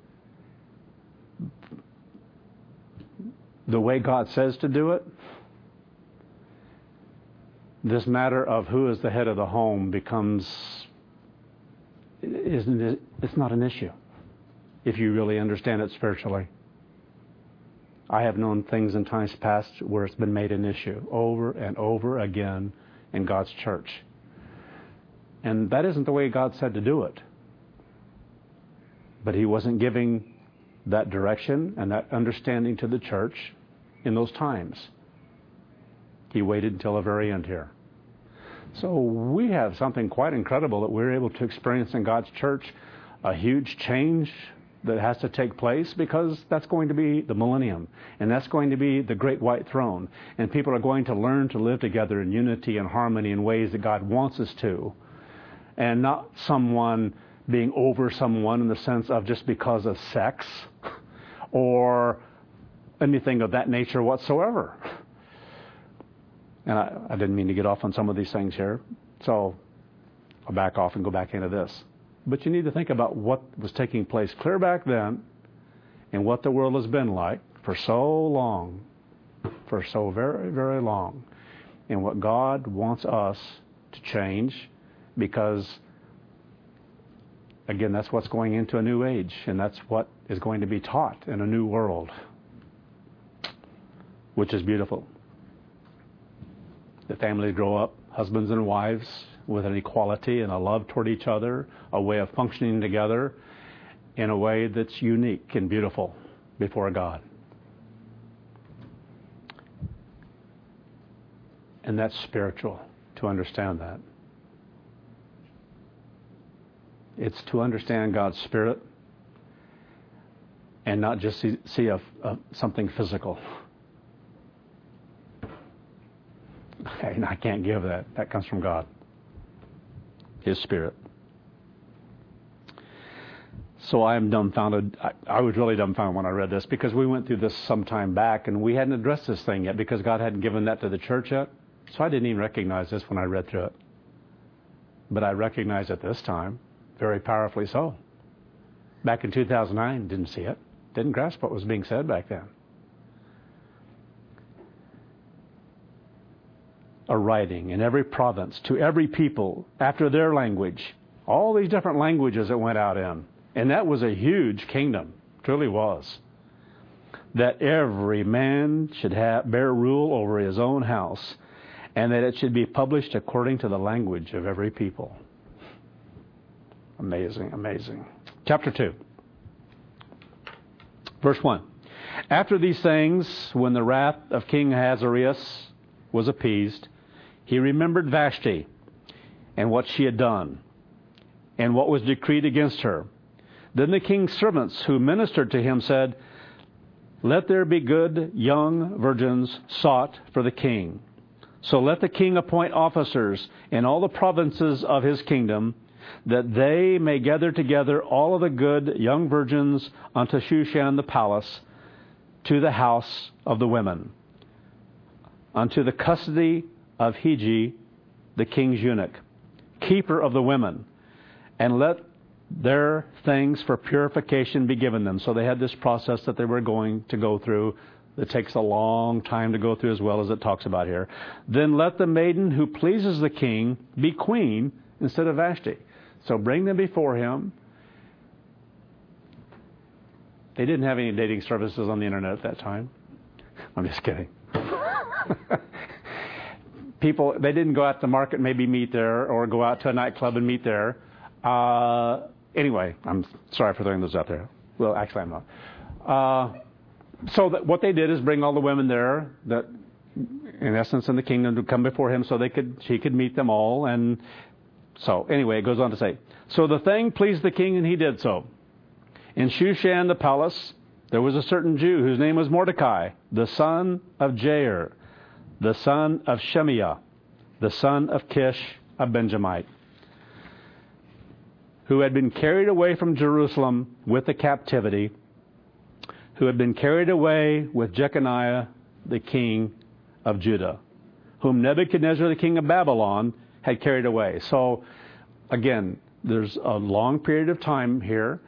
the way God says to do it, this matter of who is the head of the home it's not an issue if you really understand it spiritually. I have known things in times past where it's been made an issue over and over again in God's church. And that isn't the way God said to do it. But He wasn't giving that direction and that understanding to the church in those times. He waited until the very end here. So we have something quite incredible that we're able to experience in God's church, a huge change that has to take place, because that's going to be the millennium, and that's going to be the great white throne, and people are going to learn to live together in unity and harmony in ways that God wants us to, and not someone being over someone in the sense of just because of sex or anything of that nature whatsoever. And I didn't mean to get off on some of these things here, so I'll back off and go back into this. But you need to think about what was taking place clear back then and what the world has been like for so long, for so very, very long, and what God wants us to change, because, again, that's what's going into a new age, and that's what is going to be taught in a new world, which is beautiful. The families grow up, husbands and wives, with an equality and a love toward each other, a way of functioning together in a way that's unique and beautiful before God. And that's spiritual, to understand that. It's to understand God's Spirit and not just see something physical. Okay, and I can't give that. That comes from God, His Spirit. So I am dumbfounded. I was really dumbfounded when I read this, because we went through this some time back and we hadn't addressed this thing yet because God hadn't given that to the church yet. So I didn't even recognize this when I read through it. But I recognize it this time, very powerfully so. Back in 2009, didn't see it. Didn't grasp what was being said back then. A writing in every province to every people after their language. All these different languages it went out in. And that was a huge kingdom. Truly was. That every man should bear rule over his own house, and that it should be published according to the language of every people. Amazing, amazing. Chapter 2. Verse 1. After these things, when the wrath of King Ahasuerus was appeased, he remembered Vashti and what she had done, and what was decreed against her. Then the king's servants who ministered to him said, "Let there be good young virgins sought for the king. So let the king appoint officers in all the provinces of his kingdom, that they may gather together all of the good young virgins unto Shushan the palace, to the house of the women, unto the custody of Hegai, the king's eunuch, keeper of the women, and let their things for purification be given them." So they had this process that they were going to go through. It takes a long time to go through, as well as it talks about here. "Then let the maiden who pleases the king be queen instead of Vashti." So bring them before him. They didn't have any dating services on the internet at that time. I'm just kidding. People, they didn't go out to market and maybe meet there, or go out to a nightclub and meet there. Anyway, I'm sorry for throwing those out there. Well, actually, I'm not. So what they did is bring all the women there that, in essence, in the kingdom, to come before him, so she could meet them all. And so, anyway, it goes on to say, "So the thing pleased the king, and he did so. In Shushan the palace, there was a certain Jew whose name was Mordecai, the son of Jair, the son of Shemaiah, the son of Kish, a Benjamite, who had been carried away from Jerusalem with the captivity, who had been carried away with Jeconiah, the king of Judah, whom Nebuchadnezzar, the king of Babylon, had carried away." So, again, there's a long period of time here.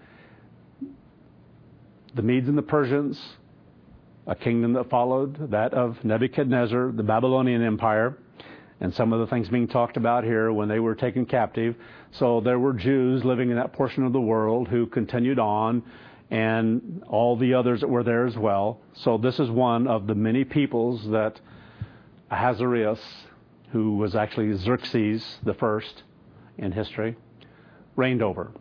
The Medes and the Persians, a kingdom that followed that of Nebuchadnezzar, the Babylonian Empire, and some of the things being talked about here when they were taken captive. So there were Jews living in that portion of the world who continued on, and all the others that were there as well. So this is one of the many peoples that Ahasuerus, who was actually Xerxes the first in history, reigned over.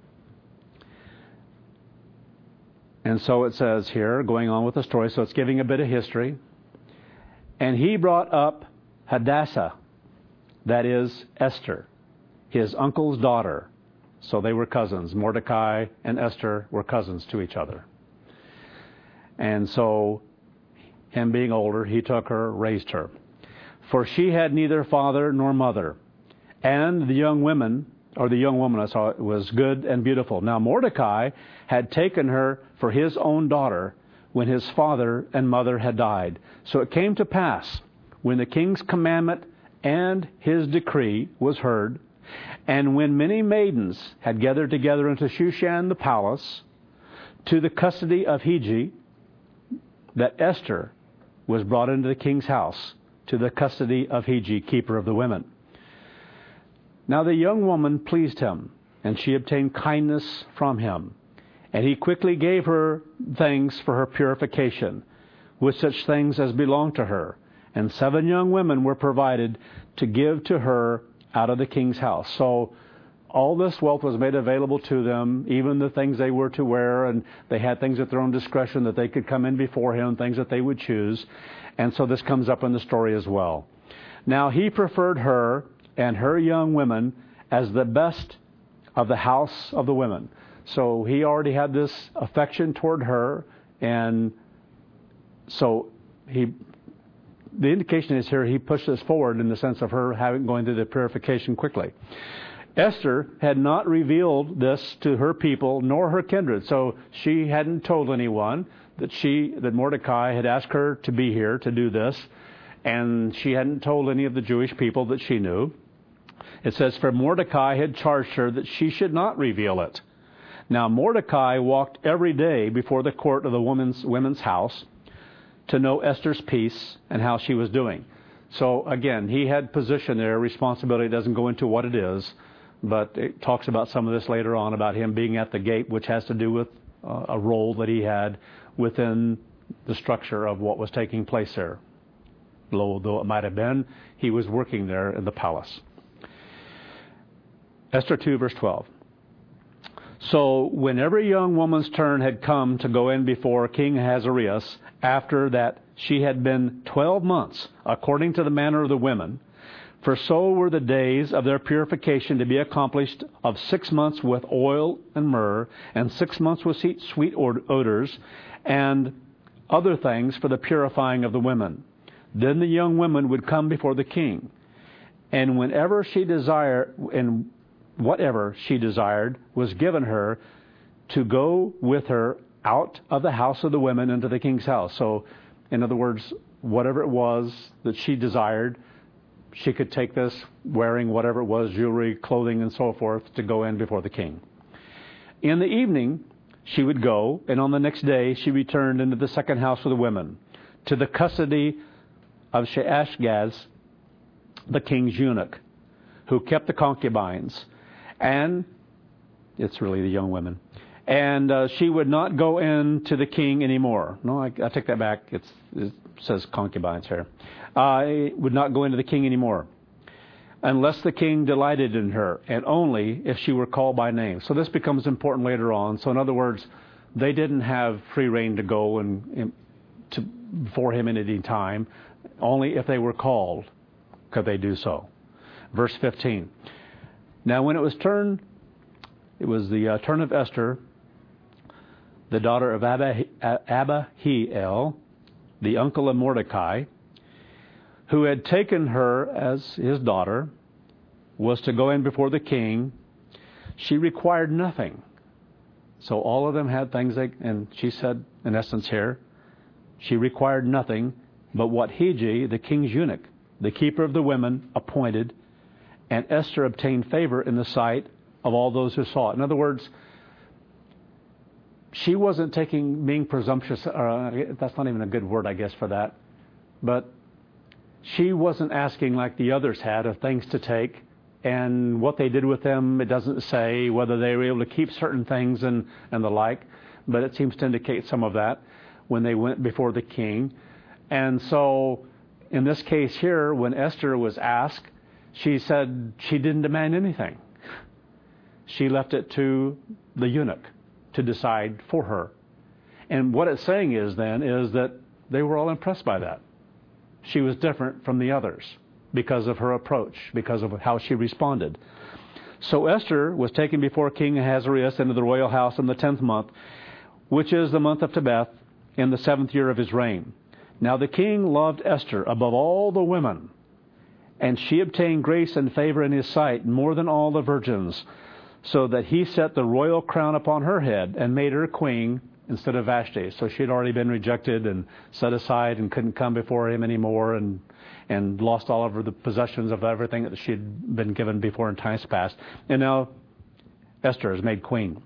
And so it says here, going on with the story, so it's giving a bit of history. "And he brought up Hadassah," that is Esther, his uncle's daughter. So they were cousins. Mordecai and Esther were cousins to each other. And so, him being older, he took her, raised her. "For she had neither father nor mother. And the young woman, I saw, was good and beautiful. Now Mordecai had taken her for his own daughter when his father and mother had died. So it came to pass, when the king's commandment and his decree was heard, and when many maidens had gathered together into Shushan the palace, to the custody of Hegai, that Esther was brought into the king's house, to the custody of Hegai, keeper of the women. Now the young woman pleased him, and she obtained kindness from him. And he quickly gave her things for her purification, with such things as belonged to her. And 7 young women were provided to give to her out of the king's house. So all this wealth was made available to them, even the things they were to wear, and they had things at their own discretion that they could come in before him, things that they would choose. And so this comes up in the story as well. Now he preferred her and her young women as the best of the house of the women. So he already had this affection toward her, and so the indication is here he pushed this forward in the sense of her going through the purification quickly. Esther had not revealed this to her people nor her kindred, so she hadn't told anyone that Mordecai had asked her to be here to do this, and she hadn't told any of the Jewish people that she knew. It says, for Mordecai had charged her that she should not reveal it. Now Mordecai walked every day before the court of the women's house to know Esther's peace and how she was doing. So again, he had position there, responsibility. It doesn't go into what it is, but it talks about some of this later on about him being at the gate, which has to do with a role that he had within the structure of what was taking place there. Low though it might have been, he was working there in the palace. Esther 2, verse 12. So when every young woman's turn had come to go in before King Ahasuerus, after that she had been 12 months, according to the manner of the women, for so were the days of their purification to be accomplished of 6 months with oil and myrrh, and 6 months with sweet odors, and other things for the purifying of the women. Then the young women would come before the king, and whatever she desired was given her to go with her out of the house of the women into the king's house. So, in other words, whatever it was that she desired, she could take this, wearing whatever it was, jewelry, clothing, and so forth, to go in before the king. In the evening, she would go, and on the next day, she returned into the second house of the women, to the custody of Shaashgaz, the king's eunuch, who kept the concubines, and it's really the young women. And she would not go in to the king anymore. No, I take that back. It says concubines here. Would not go into the king anymore, unless the king delighted in her, and only if she were called by name. So this becomes important later on. So in other words, they didn't have free reign to go before him at any time. Only if they were called could they do so. Verse 15. Now when it was the turn of Esther, the daughter of Abihail, the uncle of Mordecai, who had taken her as his daughter, was to go in before the king. She required nothing. So all of them had things, and she said, in essence here, she required nothing but what Hegai, the king's eunuch, the keeper of the women, appointed, and Esther obtained favor in the sight of all those who saw it. In other words, she wasn't being presumptuous, that's not even a good word, I guess, for that, but she wasn't asking like the others had of things to take, and what they did with them, it doesn't say whether they were able to keep certain things and the like, but it seems to indicate some of that when they went before the king. And so in this case here, when Esther was asked, she said she didn't demand anything. She left it to the eunuch to decide for her. And what it's saying is that they were all impressed by that. She was different from the others because of her approach, because of how she responded. So Esther was taken before King Ahasuerus into the royal house in the 10th month, which is the month of Tebeth, in the 7th year of his reign. Now the king loved Esther above all the women, and she obtained grace and favor in his sight more than all the virgins, so that he set the royal crown upon her head and made her queen instead of Vashti. So she had already been rejected and set aside and couldn't come before him anymore, and lost all of her the possessions of everything that she had been given before in times past. And now Esther is made queen.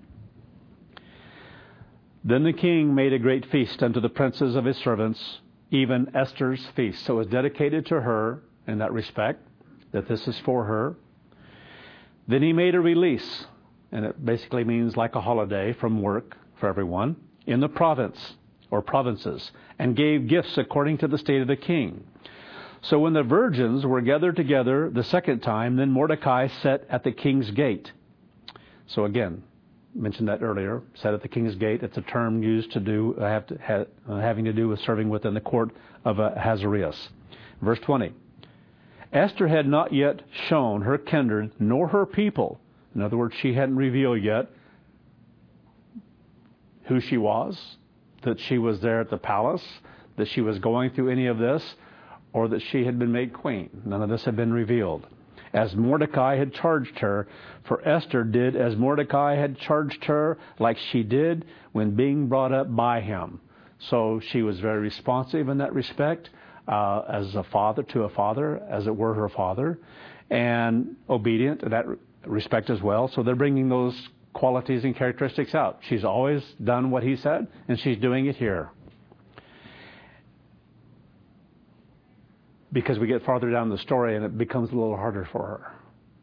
Then the king made a great feast unto the princes of his servants, even Esther's feast. So it was dedicated to her in that respect, that this is for her. Then he made a release, and it basically means like a holiday from work for everyone, in the province or provinces, and gave gifts according to the state of the king. So when the virgins were gathered together the second time, then Mordecai sat at the king's gate. So again, mentioned that earlier, sat at the king's gate. It's a term used to do having to do with serving within the court of Ahasuerus. Verse 20. Esther had not yet shown her kindred nor her people. In other words, she hadn't revealed yet who she was, that she was there at the palace, that she was going through any of this, or that she had been made queen. None of this had been revealed. As Mordecai had charged her, for Esther did as Mordecai had charged her, like she did when being brought up by him. So she was very responsive in that respect, as a father to a father, as it were her father, and obedient in that respect as well. So they're bringing those qualities and characteristics out. She's always done what he said, and she's doing it here. Because we get farther down the story and it becomes a little harder for her.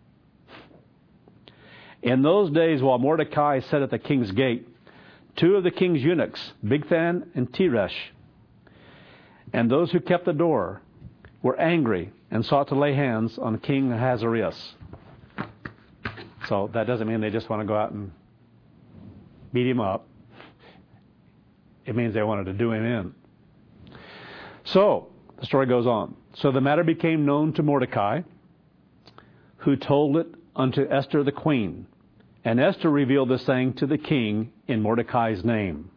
In those days, while Mordecai sat at the king's gate, two of the king's eunuchs, Bigthan and Teresh, and those who kept the door, were angry and sought to lay hands on King Ahasuerus. So that doesn't mean they just want to go out and beat him up. It means they wanted to do him in. So the story goes on. So the matter became known to Mordecai, who told it unto Esther the queen. And Esther revealed this thing to the king in Mordecai's name.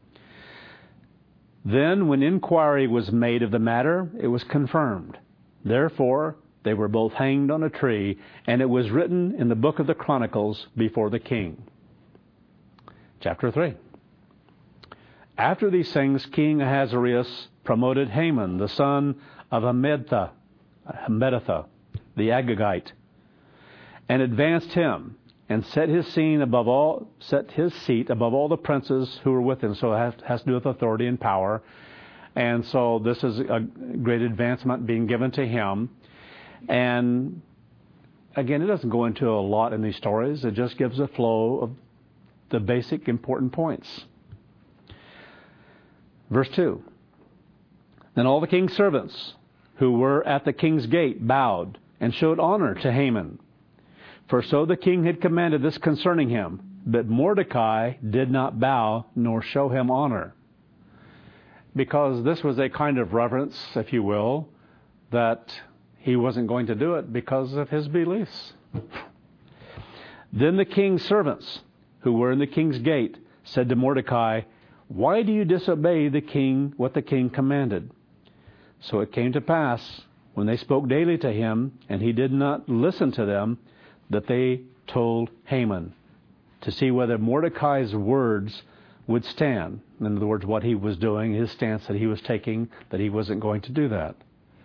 Then when inquiry was made of the matter, it was confirmed. Therefore they were both hanged on a tree, and it was written in the book of the Chronicles before the king. Chapter 3. After these things, King Ahasuerus promoted Haman, the son of Hammedatha, the Agagite, and advanced him, and set his seat above all the princes who were with him. So it has to do with authority and power. And so this is a great advancement being given to him. And again, it doesn't go into a lot in these stories. It just gives a flow of the basic important points. Verse 2. Then all the king's servants who were at the king's gate bowed and showed honor to Haman. For so the king had commanded this concerning him. But Mordecai did not bow nor show him honor. Because this was a kind of reverence, if you will, that he wasn't going to do it because of his beliefs. Then the king's servants who were in the king's gate said to Mordecai, Why do you disobey the king what the king commanded? So it came to pass, when they spoke daily to him, and he did not listen to them, that they told Haman, to see whether Mordecai's words would stand. In other words, what he was doing, his stance that he was taking, that he wasn't going to do that.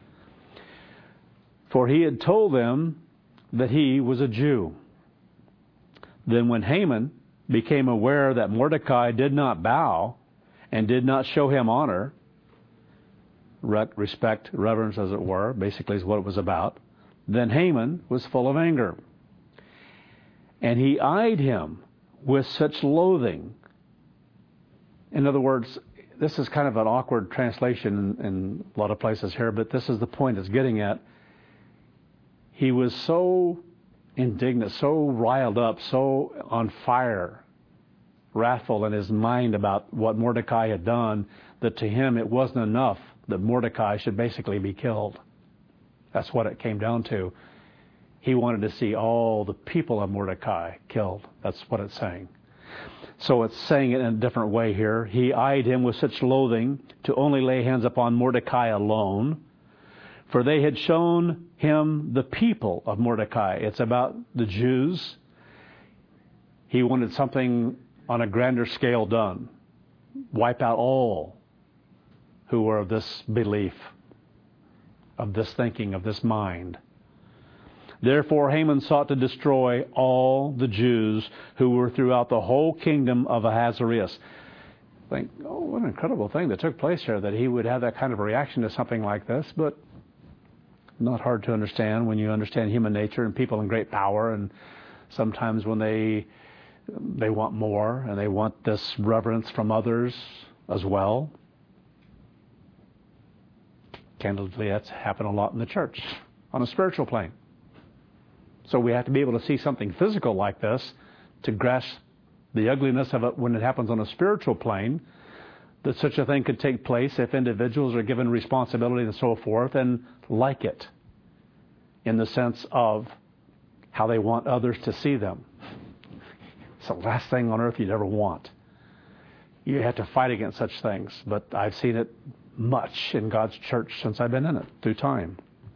For he had told them that he was a Jew. Then when Haman became aware that Mordecai did not bow and did not show him honor, respect, reverence as it were, basically is what it was about, then Haman was full of anger. And he eyed him with such loathing. In other words, this is kind of an awkward translation in a lot of places here, but this is the point it's getting at. He was so indignant, so riled up, so on fire, wrathful in his mind about what Mordecai had done, that to him it wasn't enough that Mordecai should basically be killed. That's what it came down to. He wanted to see all the people of Mordecai killed. That's what it's saying. So it's saying it in a different way here. He eyed him with such loathing to only lay hands upon Mordecai alone, for they had shown him the people of Mordecai. It's about the Jews. He wanted something on a grander scale done. Wipe out all who were of this belief, of this thinking, of this mind. Therefore Haman sought to destroy all the Jews who were throughout the whole kingdom of Ahasuerus. Think, oh, what an incredible thing that took place here, that he would have that kind of a reaction to something like this, but not hard to understand when you understand human nature and people in great power, and sometimes when they want more and they want this reverence from others as well. Candidly, that's happened a lot in the church on a spiritual plane. So we have to be able to see something physical like this to grasp the ugliness of it when it happens on a spiritual plane, that such a thing could take place if individuals are given responsibility and so forth and like it in the sense of how they want others to see them. It's the last thing on earth you'd ever want. You have to fight against such things, but I've seen it much in God's church since I've been in it through time.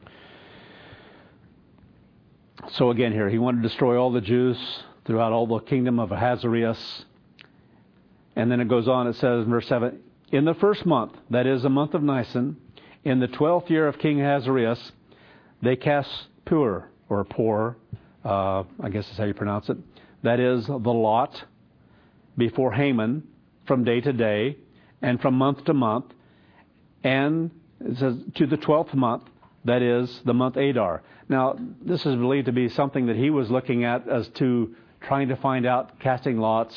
So again here, he wanted to destroy all the Jews throughout all the kingdom of Ahasuerus. And then it goes on, it says in verse 7, in the first month, that is the month of Nisan, in the 12th year of King Ahasuerus, they cast Pur, or Por, I guess is how you pronounce it, that is the lot, before Haman, from day to day, and from month to month, and it says to the 12th month, that is the month Adar. Now, this is believed to be something that he was looking at as to trying to find out, casting lots,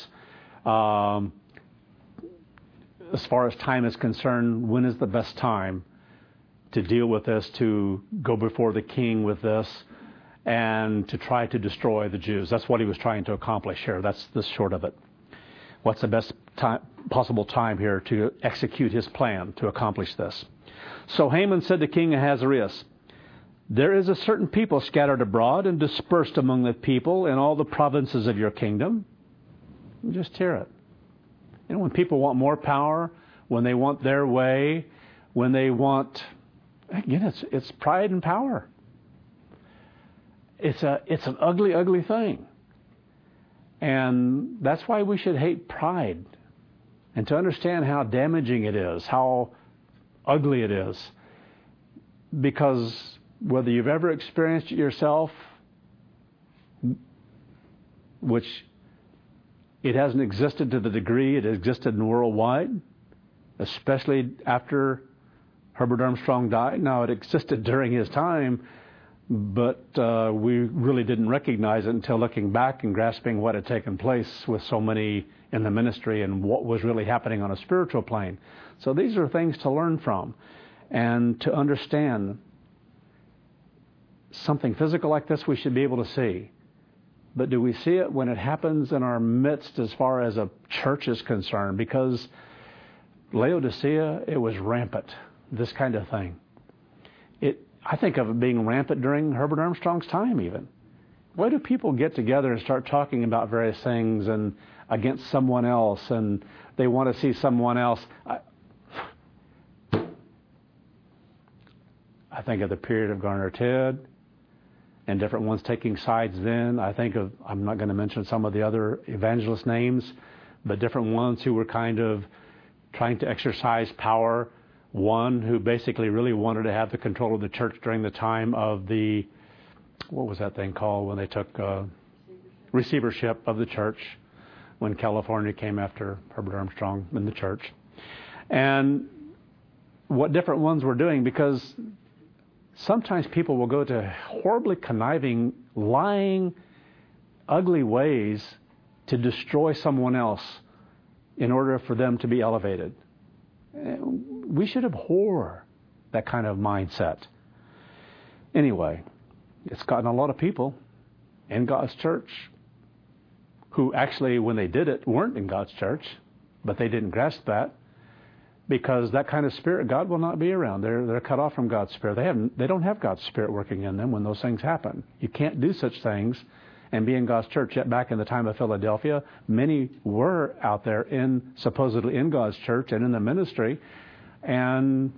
as far as time is concerned, when is the best time to deal with this, to go before the king with this, and to try to destroy the Jews. That's what he was trying to accomplish here. That's the short of it. What's the best possible time here to execute his plan to accomplish this? So Haman said to King Ahasuerus, there is a certain people scattered abroad and dispersed among the people in all the provinces of your kingdom. You just hear it. You know, when people want more power, when they want their way, when they want, again, it's pride and power. It's an ugly, ugly thing. And that's why we should hate pride. And to understand how damaging it is, how ugly it is. Because whether you've ever experienced it yourself, which it hasn't existed to the degree it existed worldwide, especially after Herbert Armstrong died. Now, it existed during his time, but we really didn't recognize it until looking back and grasping what had taken place with so many in the ministry and what was really happening on a spiritual plane. So these are things to learn from and to understand. Something physical like this we should be able to see. But do we see it when it happens in our midst as far as a church is concerned? Because Laodicea, it was rampant, this kind of thing. I think of it being rampant during Herbert Armstrong's time even. Why do people get together and start talking about various things and against someone else, and they want to see someone else? I think of the period of Garner Ted and different ones taking sides then. I think of, I'm not going to mention some of the other evangelist names, but different ones who were kind of trying to exercise power. One who basically really wanted to have the control of the church during the time of the, what was that thing called when they took receivership of the church, when California came after Herbert Armstrong in the church. And what different ones were doing, because sometimes people will go to horribly conniving, lying, ugly ways to destroy someone else in order for them to be elevated. We should abhor that kind of mindset. Anyway, it's gotten a lot of people in God's church who actually, when they did it, weren't in God's church, but they didn't grasp that. Because that kind of spirit, God will not be around. They're cut off from God's spirit. They don't have God's spirit working in them when those things happen. You can't do such things and be in God's church. Yet back in the time of Philadelphia, many were out there supposedly in God's church and in the ministry, and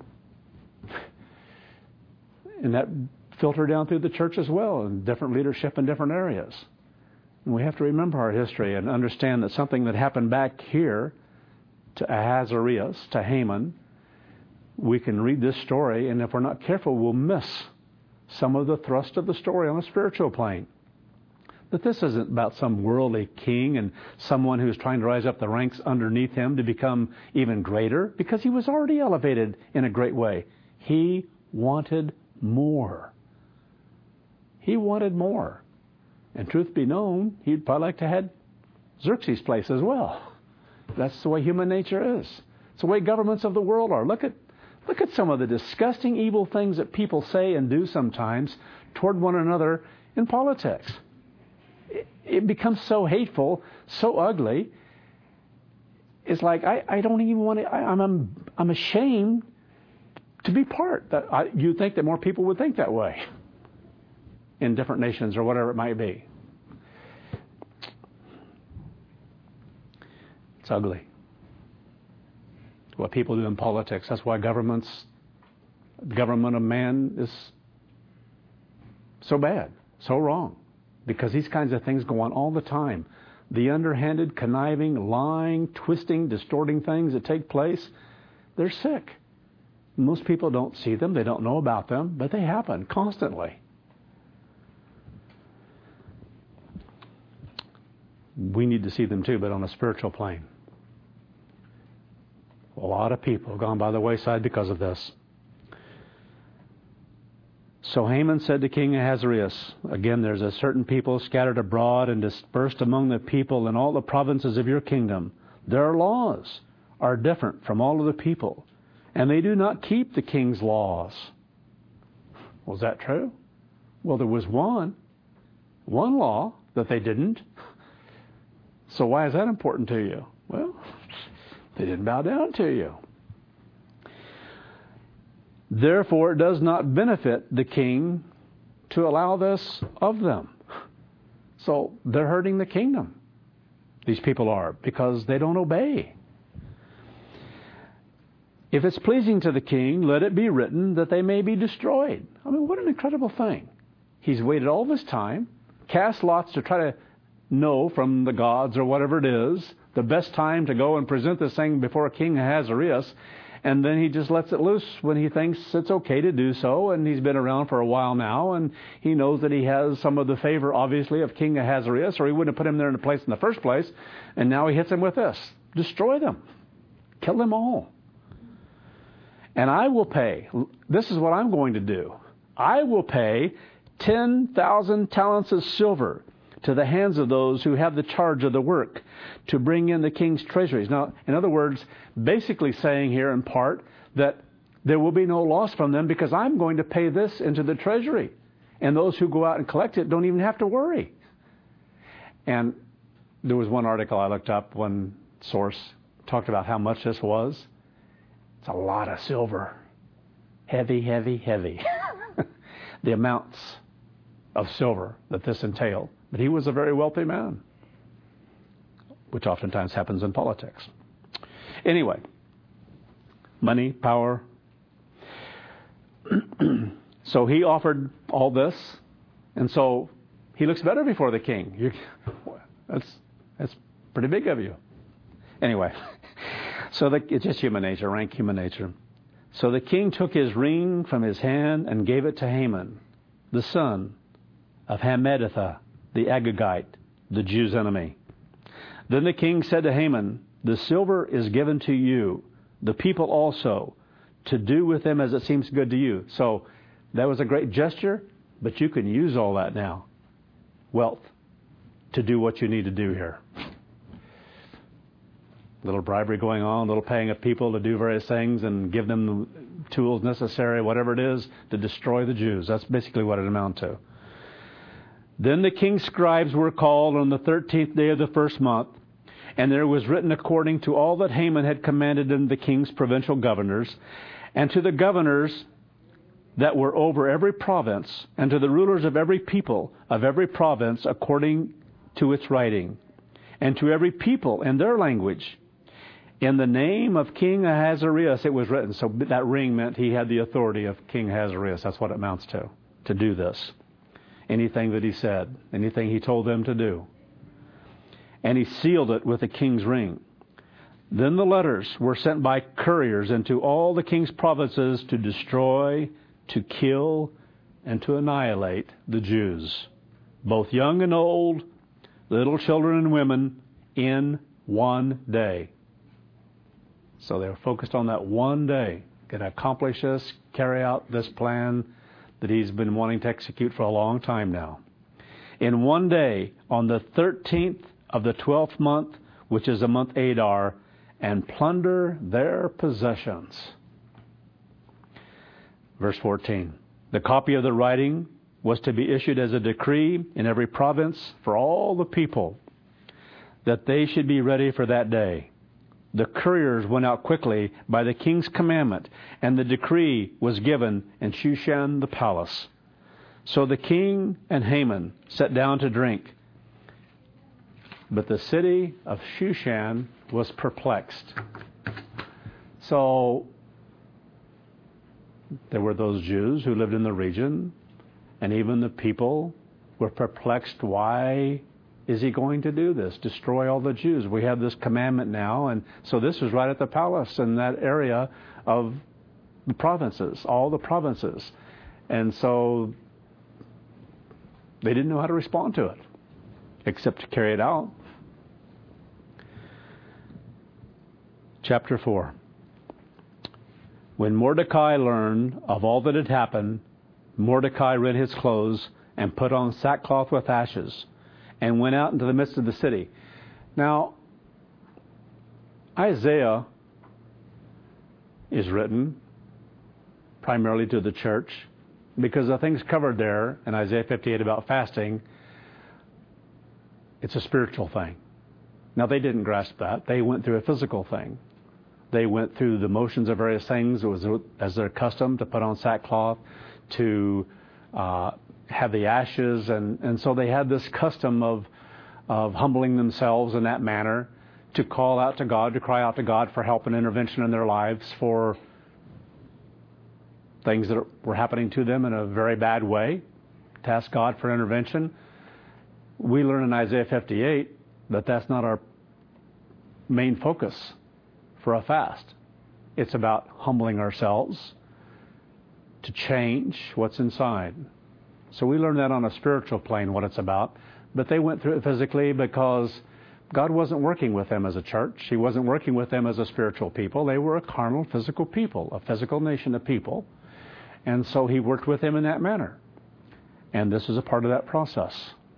that filtered down through the church as well, and different leadership in different areas. And we have to remember our history and understand that something that happened back here to Ahasuerus, to Haman, we can read this story, and if we're not careful, we'll miss some of the thrust of the story on a spiritual plane. That this isn't about some worldly king and someone who's trying to rise up the ranks underneath him to become even greater, because he was already elevated in a great way. He wanted more. He wanted more. And truth be known, he'd probably like to have had Xerxes' place as well. That's the way human nature is. It's the way governments of the world are. Look at Look at some of the disgusting, evil things that people say and do sometimes toward one another in politics. It becomes so hateful, so ugly. It's like I don't even want to. I'm ashamed to be part. You'd think that more people would think that way in different nations or whatever it might be. It's ugly. What people do in politics. That's why government of man is so bad, so wrong. Because these kinds of things go on all the time. The underhanded, conniving, lying, twisting, distorting things that take place, they're sick. Most people don't see them, they don't know about them, but they happen constantly. We need to see them too, but on a spiritual plane. A lot of people have gone by the wayside because of this. So Haman said to King Ahasuerus, again, there's a certain people scattered abroad and dispersed among the people in all the provinces of your kingdom. Their laws are different from all of the people, and they do not keep the king's laws. Was that true? Well, there was one law that they didn't. So why is that important to you? Well, they didn't bow down to you. Therefore, it does not benefit the king to allow this of them. So they're hurting the kingdom. These people are, because they don't obey. If it's pleasing to the king, let it be written that they may be destroyed. I mean, what an incredible thing. He's waited all this time, cast lots to try to know from the gods or whatever it is, the best time to go and present this thing before King Ahasuerus. And then he just lets it loose when he thinks it's okay to do so. And he's been around for a while now. And he knows that he has some of the favor, obviously, of King Ahasuerus, or he wouldn't have put him there in the place in the first place. And now he hits him with this. Destroy them. Kill them all. And I will pay. This is what I'm going to do. I will pay 10,000 talents of silver to the hands of those who have the charge of the work to bring in the king's treasuries. Now, in other words, basically saying here in part that there will be no loss from them because I'm going to pay this into the treasury. And those who go out and collect it don't even have to worry. And there was one article I looked up, one source talked about how much this was. It's a lot of silver. Heavy, heavy, heavy. The amounts of silver that this entailed. But he was a very wealthy man, which oftentimes happens in politics. Anyway, money, power. So he offered all this, and so he looks better before the king. That's pretty big of you. Anyway, so it's just human nature, rank human nature. So the king took his ring from his hand and gave it to Haman, the son of Hammedatha, the Agagite, the Jews' enemy. Then the king said to Haman, the silver is given to you, the people also, to do with them as it seems good to you. So that was a great gesture, but you can use all that now, wealth, to do what you need to do here. A little bribery going on, a little paying of people to do various things and give them the tools necessary, whatever it is, to destroy the Jews. That's basically what it amounted to. Then the king's scribes were called on the 13th day of the first month, and there was written according to all that Haman had commanded unto the king's provincial governors, and to the governors that were over every province, and to the rulers of every people of every province according to its writing, and to every people in their language. In the name of King Ahasuerus it was written. So that ring meant he had the authority of King Ahasuerus. That's what it amounts to do this. Anything that he said, anything he told them to do. And he sealed it with the king's ring. Then the letters were sent by couriers into all the king's provinces to destroy, to kill, and to annihilate the Jews, both young and old, little children and women, in one day. So they were focused on that one day. Going to accomplish this, carry out this plan that he's been wanting to execute for a long time now. In one day, on the 13th of the 12th month, which is the month Adar, and plunder their possessions. Verse 14. The copy of the writing was to be issued as a decree in every province for all the people, that they should be ready for that day. The couriers went out quickly by the king's commandment, and the decree was given in Shushan the palace. So the king and Haman sat down to drink. But the city of Shushan was perplexed. So there were those Jews who lived in the region, and even the people were perplexed. Why is he going to do this? Destroy all the Jews. We have this commandment now. And so this was right at the palace in that area of the provinces, all the provinces. And so they didn't know how to respond to it, except to carry it out. Chapter 4. When Mordecai learned of all that had happened, Mordecai rent his clothes and put on sackcloth with ashes, and went out into the midst of the city. Now, Isaiah is written primarily to the church, because the things covered there in Isaiah 58 about fasting, it's a spiritual thing. Now, they didn't grasp that. They went through a physical thing. They went through the motions of various things. It was as their custom to put on sackcloth, to have the ashes, and so they had this custom of humbling themselves in that manner, to call out to God, to cry out to God for help and intervention in their lives for things that were happening to them in a very bad way, to ask God for intervention. We learn in Isaiah 58 that that's not our main focus for a fast. It's about humbling ourselves to change what's inside. So we learn that on a spiritual plane, what it's about. But they went through it physically because God wasn't working with them as a church. He wasn't working with them as a spiritual people. They were a carnal, physical people, a physical nation of people. And so He worked with them in that manner. And this is a part of that process.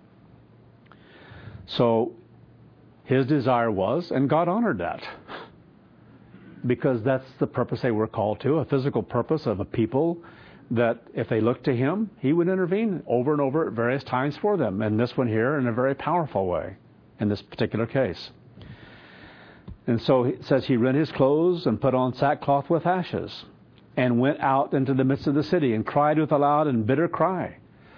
So His desire was, and God honored that, because that's the purpose they were called to, a physical purpose of a people that if they looked to Him, He would intervene over and over at various times for them. And this one here in a very powerful way in this particular case. And so it says He rent His clothes and put on sackcloth with ashes, and went out into the midst of the city and cried with a loud and bitter cry.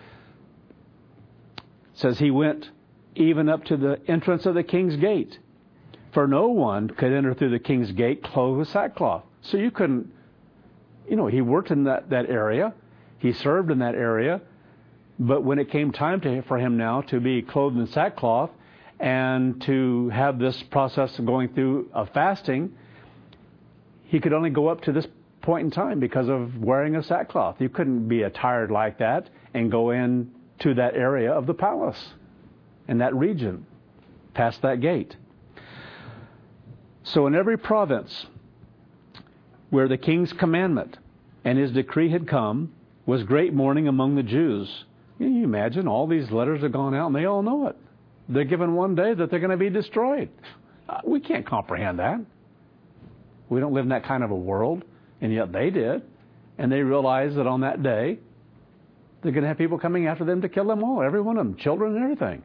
It says He went even up to the entrance of the king's gate, for no one could enter through the king's gate clothed with sackcloth. So you couldn't, He worked in that area. He served in that area. But when it came time for Him now to be clothed in sackcloth and to have this process of going through of fasting, He could only go up to this point in time because of wearing a sackcloth. You couldn't be attired like that and go in to that area of the palace in that region, past that gate. So in every province where the king's commandment and his decree had come, was great mourning among the Jews. Can you imagine? All these letters have gone out and they all know it. They're given one day that they're going to be destroyed. We can't comprehend that. We don't live in that kind of a world, and yet they did. And they realized that on that day, they're going to have people coming after them to kill them all, every one of them, children and everything.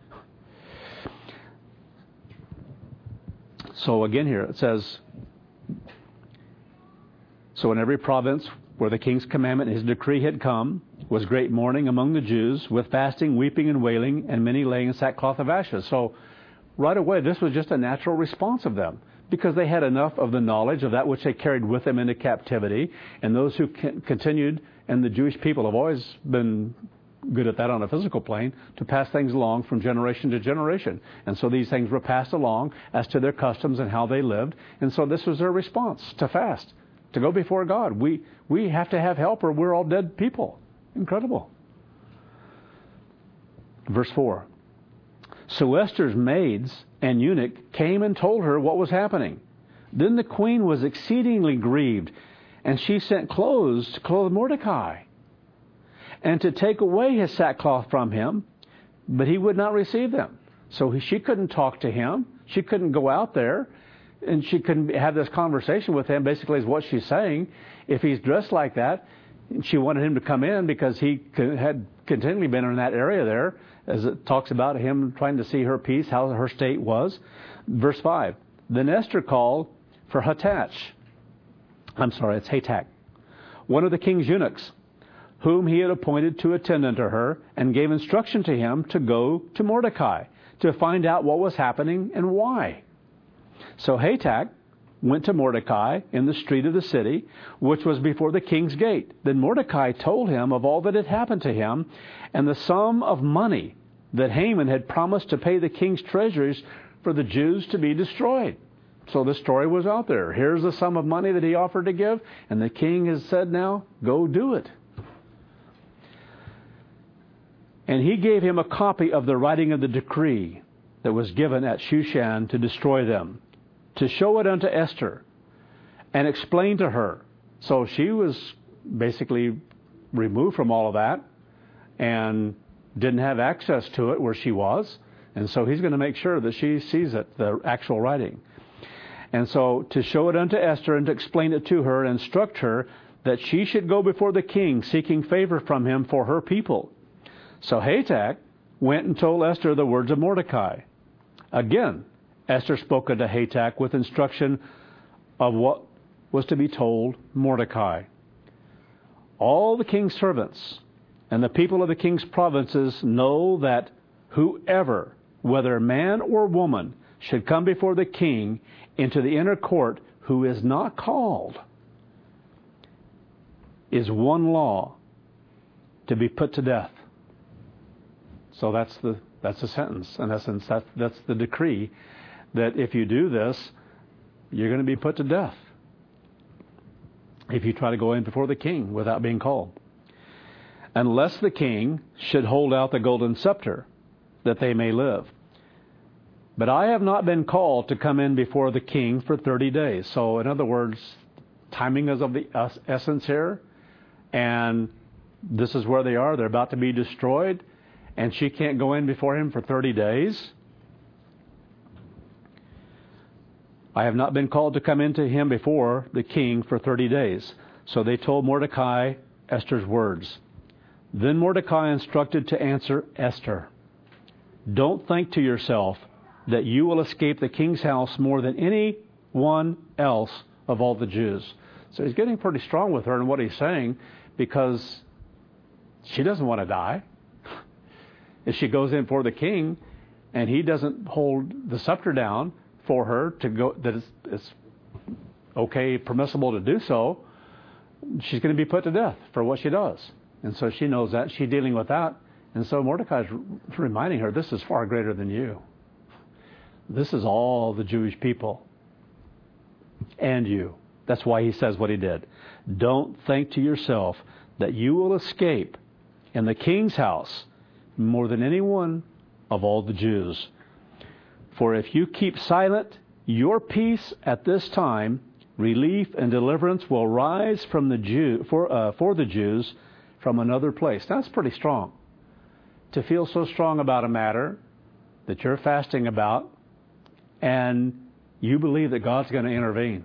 So again here it says, so in every province where the king's commandment and his decree had come, was great mourning among the Jews, with fasting, weeping, and wailing, and many laying in sackcloth of ashes. So right away, this was just a natural response of them, because they had enough of the knowledge of that which they carried with them into captivity, and those who continued, and the Jewish people have always been good at that on a physical plane, to pass things along from generation to generation. And so these things were passed along as to their customs and how they lived. And so this was their response to fast, to go before God. We have to have help or we're all dead people. Incredible. Verse 4. So Esther's maids and eunuch came and told her what was happening. Then the queen was exceedingly grieved, and she sent clothes to clothe Mordecai, and to take away his sackcloth from him, but he would not receive them. So she couldn't talk to him. She couldn't go out there, and she couldn't have this conversation with him, basically is what she's saying. If he's dressed like that, She wanted him to come in because he had continually been in that area there, as it talks about him trying to see her peace, how her state was. Verse 5, then Esther called for Hatach, one of the king's eunuchs, whom he had appointed to attend unto her, and gave instruction to him to go to Mordecai to find out what was happening and why. So Hatach went to Mordecai in the street of the city, which was before the king's gate. Then Mordecai told him of all that had happened to him, and the sum of money that Haman had promised to pay the king's treasuries for the Jews to be destroyed. So the story was out there. Here's the sum of money that he offered to give, and the king has said, now, go do it. And he gave him a copy of the writing of the decree that was given at Shushan to destroy them, to show it unto Esther, and explain to her. So she was basically removed from all of that and didn't have access to it where she was. And so he's going to make sure that she sees it, the actual writing. And so to show it unto Esther and to explain it to her, and instruct her that she should go before the king, seeking favor from him for her people. So Hatach went and told Esther the words of Mordecai. Again, Esther spoke unto Hatach with instruction of what was to be told Mordecai. All the king's servants and the people of the king's provinces know that whoever, whether man or woman, should come before the king into the inner court who is not called, is one law, to be put to death. So that's the sentence. In essence, that's the decree, that if you do this, you're going to be put to death if you try to go in before the king without being called. Unless the king should hold out the golden scepter, that they may live. But I have not been called to come in before the king for 30 days. So in other words, timing is of the essence here. And this is where they are. They're about to be destroyed. And she can't go in before him for 30 days. I have not been called to come into him before the king for 30 days. So they told Mordecai Esther's words. Then Mordecai instructed to answer Esther, don't think to yourself that you will escape the king's house more than anyone else of all the Jews. So he's getting pretty strong with her in what he's saying, because she doesn't want to die. If she goes in for the king and he doesn't hold the scepter down for her to go, that it's okay, permissible to do so, she's going to be put to death for what she does. And so she knows that. She's dealing with that. And so Mordecai's reminding her, this is far greater than you. This is all the Jewish people and you. That's why he says what he did. Don't think to yourself that you will escape in the king's house more than any one of all the Jews. For if you keep silent, your peace at this time, relief and deliverance will rise from the for the Jews from another place. That's pretty strong. To feel so strong about a matter that you're fasting about, and you believe that God's going to intervene.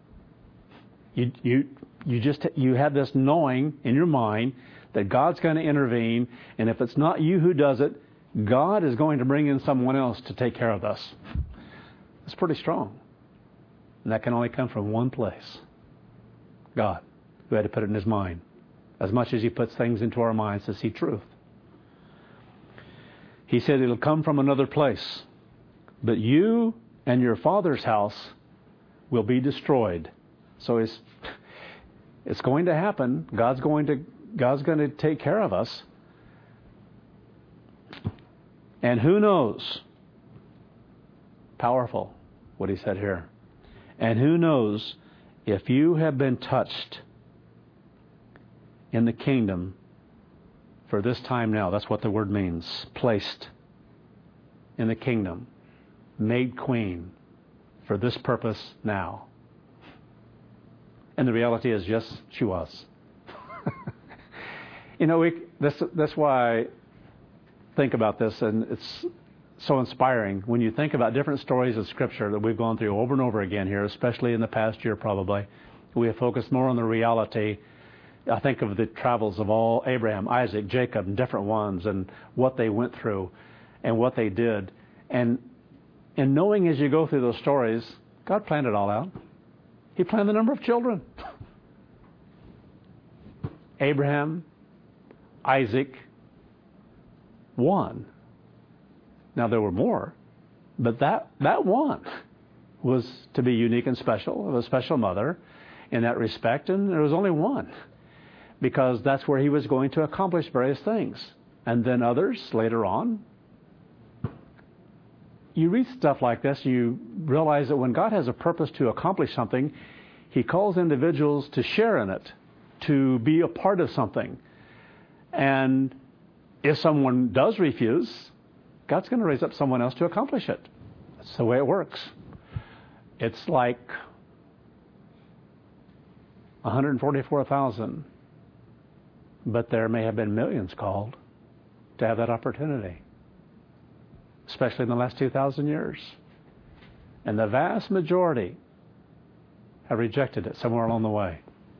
You have this knowing in your mind that God's going to intervene, and if it's not you who does it, God is going to bring in someone else to take care of this. It's pretty strong. And that can only come from one place. God, who had to put it in his mind. As much as he puts things into our minds to see truth. He said it'll come from another place. But you and your father's house will be destroyed. So it's going to happen. God's going to take care of us. And who knows? Powerful, what he said here. And who knows if you have been touched in the kingdom for this time now. That's what the word means. Placed in the kingdom. Made queen for this purpose now. And the reality is, yes, she was. That's why I think about this, and it's so inspiring when you think about different stories of Scripture that we've gone through over and over again here, especially in the past year probably. We have focused more on the reality I think of the travels of all Abraham, Isaac, Jacob, and different ones, and what they went through and what they did. And knowing as you go through those stories, God planned it all out. He planned the number of children. Abraham, Isaac, one. Now there were more, but that one was to be unique and special, of a special mother in that respect, and there was only one, because that's where he was going to accomplish various things. And then others later on. You read stuff like this, you realize that when God has a purpose to accomplish something, He calls individuals to share in it, to be a part of something. And if someone does refuse, God's going to raise up someone else to accomplish it. That's the way it works. It's like 144,000, but there may have been millions called to have that opportunity, especially in the last 2,000 years. And the vast majority have rejected it somewhere along the way.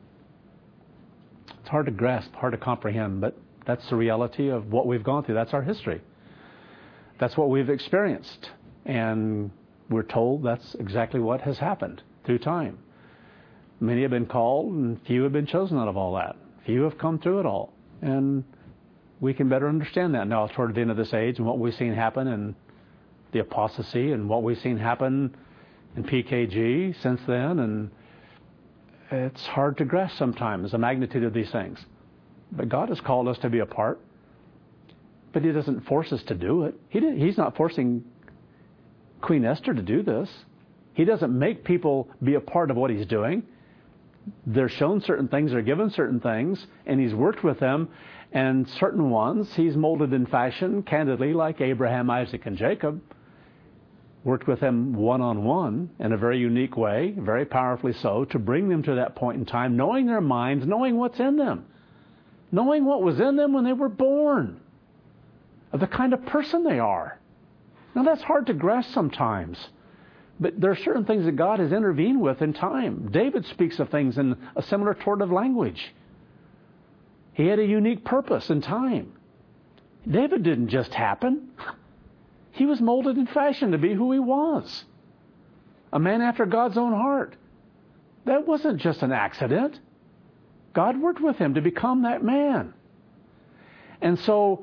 It's hard to grasp, hard to comprehend, but that's the reality of what we've gone through. That's our history. That's what we've experienced. And we're told that's exactly what has happened through time. Many have been called, and few have been chosen out of all that. Few have come through it all. And we can better understand that now toward the end of this age, and what we've seen happen in the apostasy, and what we've seen happen in PKG since then. And it's hard to grasp sometimes the magnitude of these things. But God has called us to be a part. But He doesn't force us to do it. He's not forcing Queen Esther to do this. He doesn't make people be a part of what He's doing. They're shown certain things, they're given certain things, and He's worked with them. And certain ones He's molded in fashion, candidly, like Abraham, Isaac, and Jacob. Worked with them one-on-one in a very unique way, very powerfully so, to bring them to that point in time, knowing their minds, knowing what's in them, knowing what was in them when they were born, of the kind of person they are. Now that's hard to grasp sometimes, but there are certain things that God has intervened with in time. David speaks of things in a similar sort of language. He had a unique purpose in time. David didn't just happen. He was molded in fashion to be who he was. A man after God's own heart. That wasn't just an accident. God worked with him to become that man. And so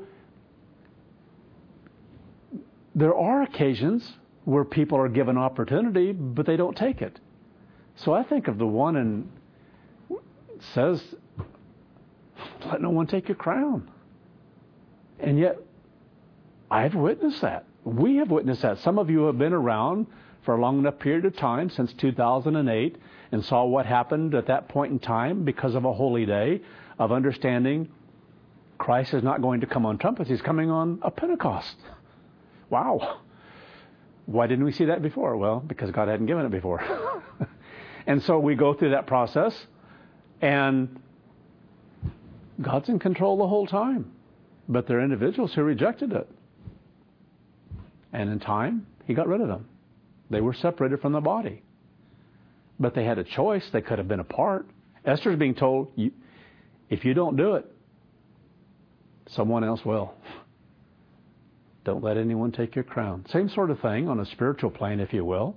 there are occasions where people are given opportunity, but they don't take it. So I think of the one and says, let no one take your crown. And yet, I've witnessed that. We have witnessed that. Some of you have been around for a long enough period of time, since 2008, and saw what happened at that point in time because of a holy day of understanding Christ is not going to come on trumpets. He's coming on a Pentecost. Wow. Why didn't we see that before? Well, because God hadn't given it before. And so we go through that process, and God's in control the whole time. But there are individuals who rejected it. And in time, He got rid of them. They were separated from the body. But they had a choice. They could have been apart. Esther's being told, if you don't do it, someone else will. Don't let anyone take your crown. Same sort of thing on a spiritual plane, if you will.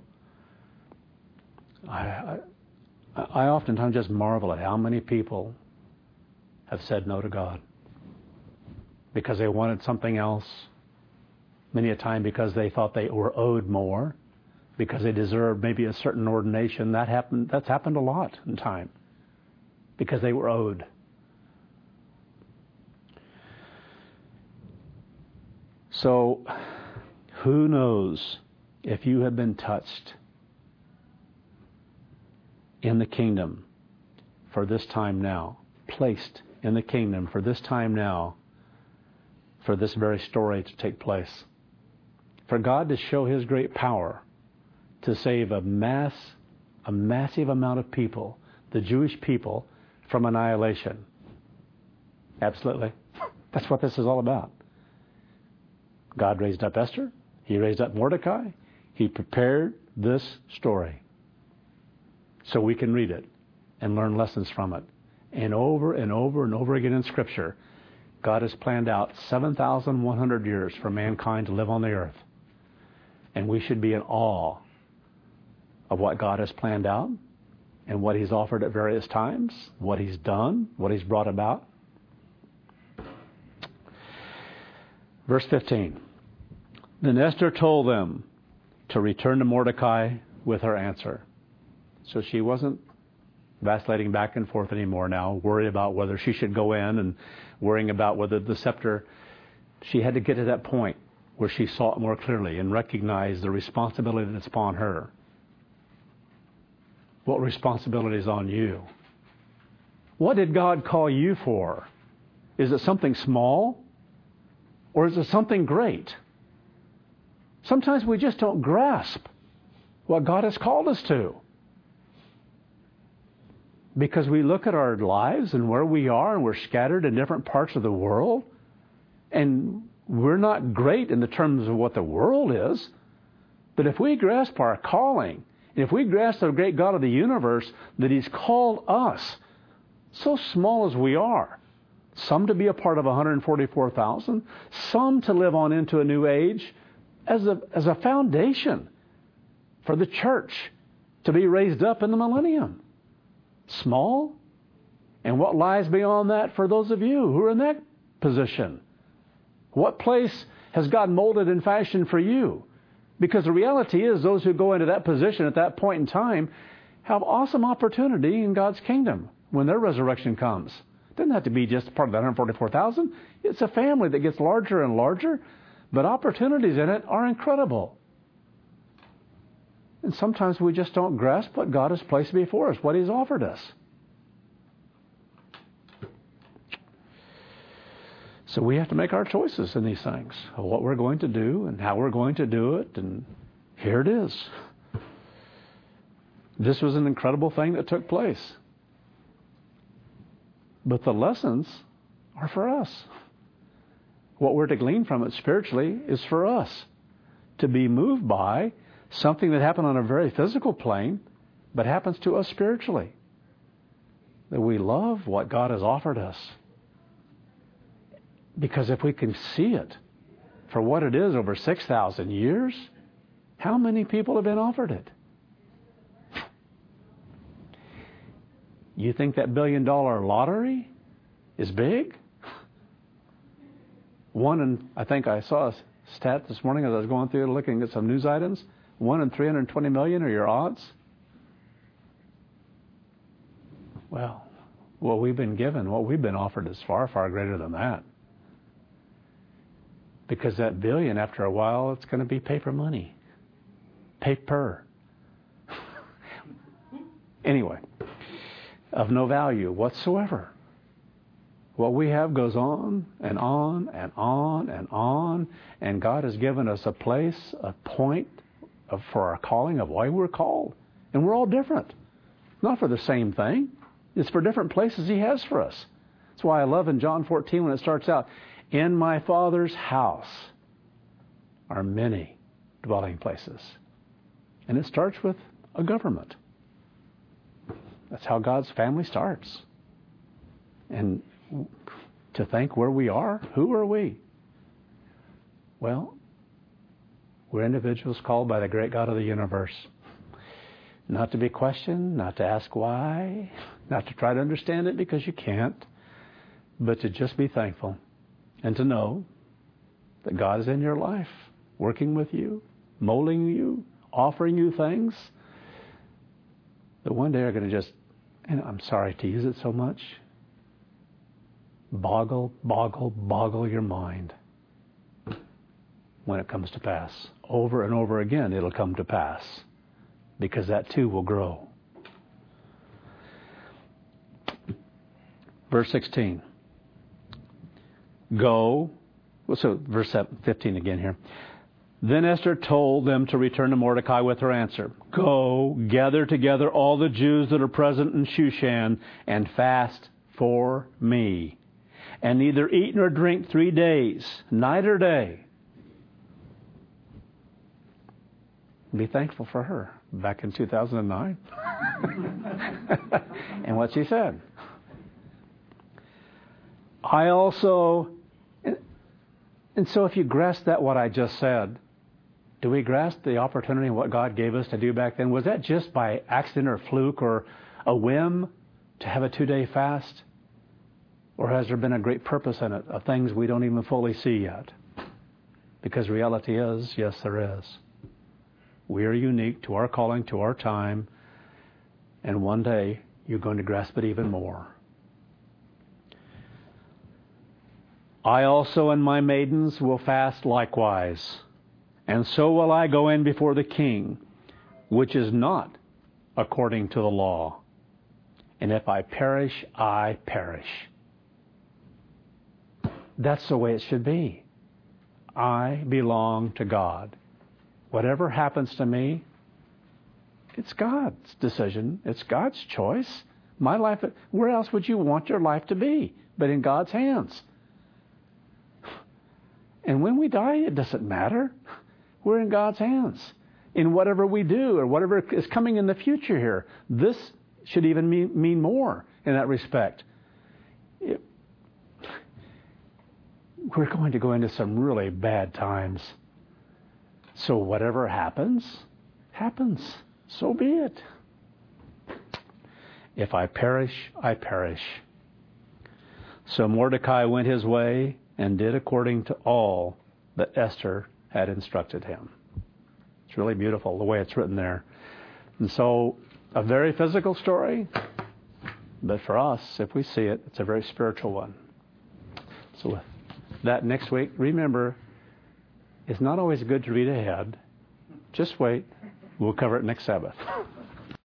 I oftentimes just marvel at how many people have said no to God because they wanted something else. Many a time because they thought they were owed more, because they deserved maybe a certain ordination. That's happened a lot in time, because they were owed. So, who knows if you have been touched in the kingdom for this time now, placed in the kingdom for this time now, for this very story to take place. For God to show His great power to save a massive amount of people, the Jewish people, from annihilation. Absolutely. That's what this is all about. God raised up Esther. He raised up Mordecai. He prepared this story so we can read it and learn lessons from it And over and over and over again in Scripture, God has planned out 7,100 years for mankind to live on the earth. And we should be in awe of what God has planned out and what He's offered at various times, what He's done, what He's brought about. Verse 15. Then Esther told them to return to Mordecai with her answer. So she wasn't vacillating back and forth anymore now, worried about whether she should go in and worrying about whether the scepter. She had to get to that point where she saw it more clearly and recognized the responsibility that's upon her. What responsibility is on you? What did God call you for? Is it something small? Or is it something great? Sometimes we just don't grasp what God has called us to. Because we look at our lives and where we are, and we're scattered in different parts of the world, and we're not great in the terms of what the world is. But if we grasp our calling, and if we grasp the great God of the universe, that He's called us, so small as we are, some to be a part of 144,000, some to live on into a new age as a foundation for the church to be raised up in the millennium. Small? And what lies beyond that for those of you who are in that position? What place has God molded and fashioned for you? Because the reality is those who go into that position at that point in time have awesome opportunity in God's kingdom when their resurrection comes. It doesn't have to be just part of that 144,000. It's a family that gets larger and larger, but opportunities in it are incredible. And sometimes we just don't grasp what God has placed before us, what He's offered us. So we have to make our choices in these things, of what we're going to do and how we're going to do it, and here it is. This was an incredible thing that took place. But the lessons are for us. What we're to glean from it spiritually is for us to be moved by something that happened on a very physical plane, but happens to us spiritually. That we love what God has offered us. Because if we can see it for what it is over 6,000 years, how many people have been offered it? You think that $1 billion lottery is big? I think I saw a stat this morning as I was going through looking at some news items. 1 in 320 million are your odds. Well, what we've been given, what we've been offered is far, far greater than that. Because that billion, after a while, it's going to be paper money. Paper. Anyway, of no value whatsoever. What we have goes on and on and on and on, and God has given us a place, a point for our calling of why we're called. And we're all different. Not for the same thing. It's for different places He has for us. That's why I love in John 14 when it starts out, in my Father's house are many dwelling places. And it starts with a government. That's how God's family starts. And to think where we are, who are we? Well, we're individuals called by the great God of the universe. Not to be questioned, not to ask why, not to try to understand it because you can't, but to just be thankful and to know that God is in your life, working with you, molding you, offering you things that one day are going to just, and I'm sorry to use it so much, boggle your mind when it comes to pass. Over and over again, it'll come to pass because that too will grow. Verse 16. Go. So verse 15 again here. Then Esther told them to return to Mordecai with her answer. Go, gather together all the Jews that are present in Shushan and fast for me. And neither eat nor drink 3 days, night or day. Be thankful for her back in 2009. And what she said. I also, and so if you grasp that, what I just said, do we grasp the opportunity and what God gave us to do back then? Was that just by accident or fluke or a whim to have a 2-day fast? Or has there been a great purpose in it of things we don't even fully see yet? Because reality is, yes, there is. We are unique to our calling, to our time, and one day you're going to grasp it even more. I also and my maidens will fast likewise, and so will I go in before the king, which is not according to the law. And if I perish, I perish. That's the way it should be. I belong to God. Whatever happens to me, it's God's decision. It's God's choice. My life, where else would you want your life to be but in God's hands? And when we die, it doesn't matter. We're in God's hands. In whatever we do or whatever is coming in the future here, this should even mean more in that respect. We're going to go into some really bad times. So whatever happens, happens. So be it. If I perish, I perish. So Mordecai went his way and did according to all that Esther had instructed him. It's really beautiful the way it's written there. And so a very physical story, but for us, if we see it, it's a very spiritual one. So with that next week, remember, it's not always good to read ahead. Just wait. We'll cover it next Sabbath.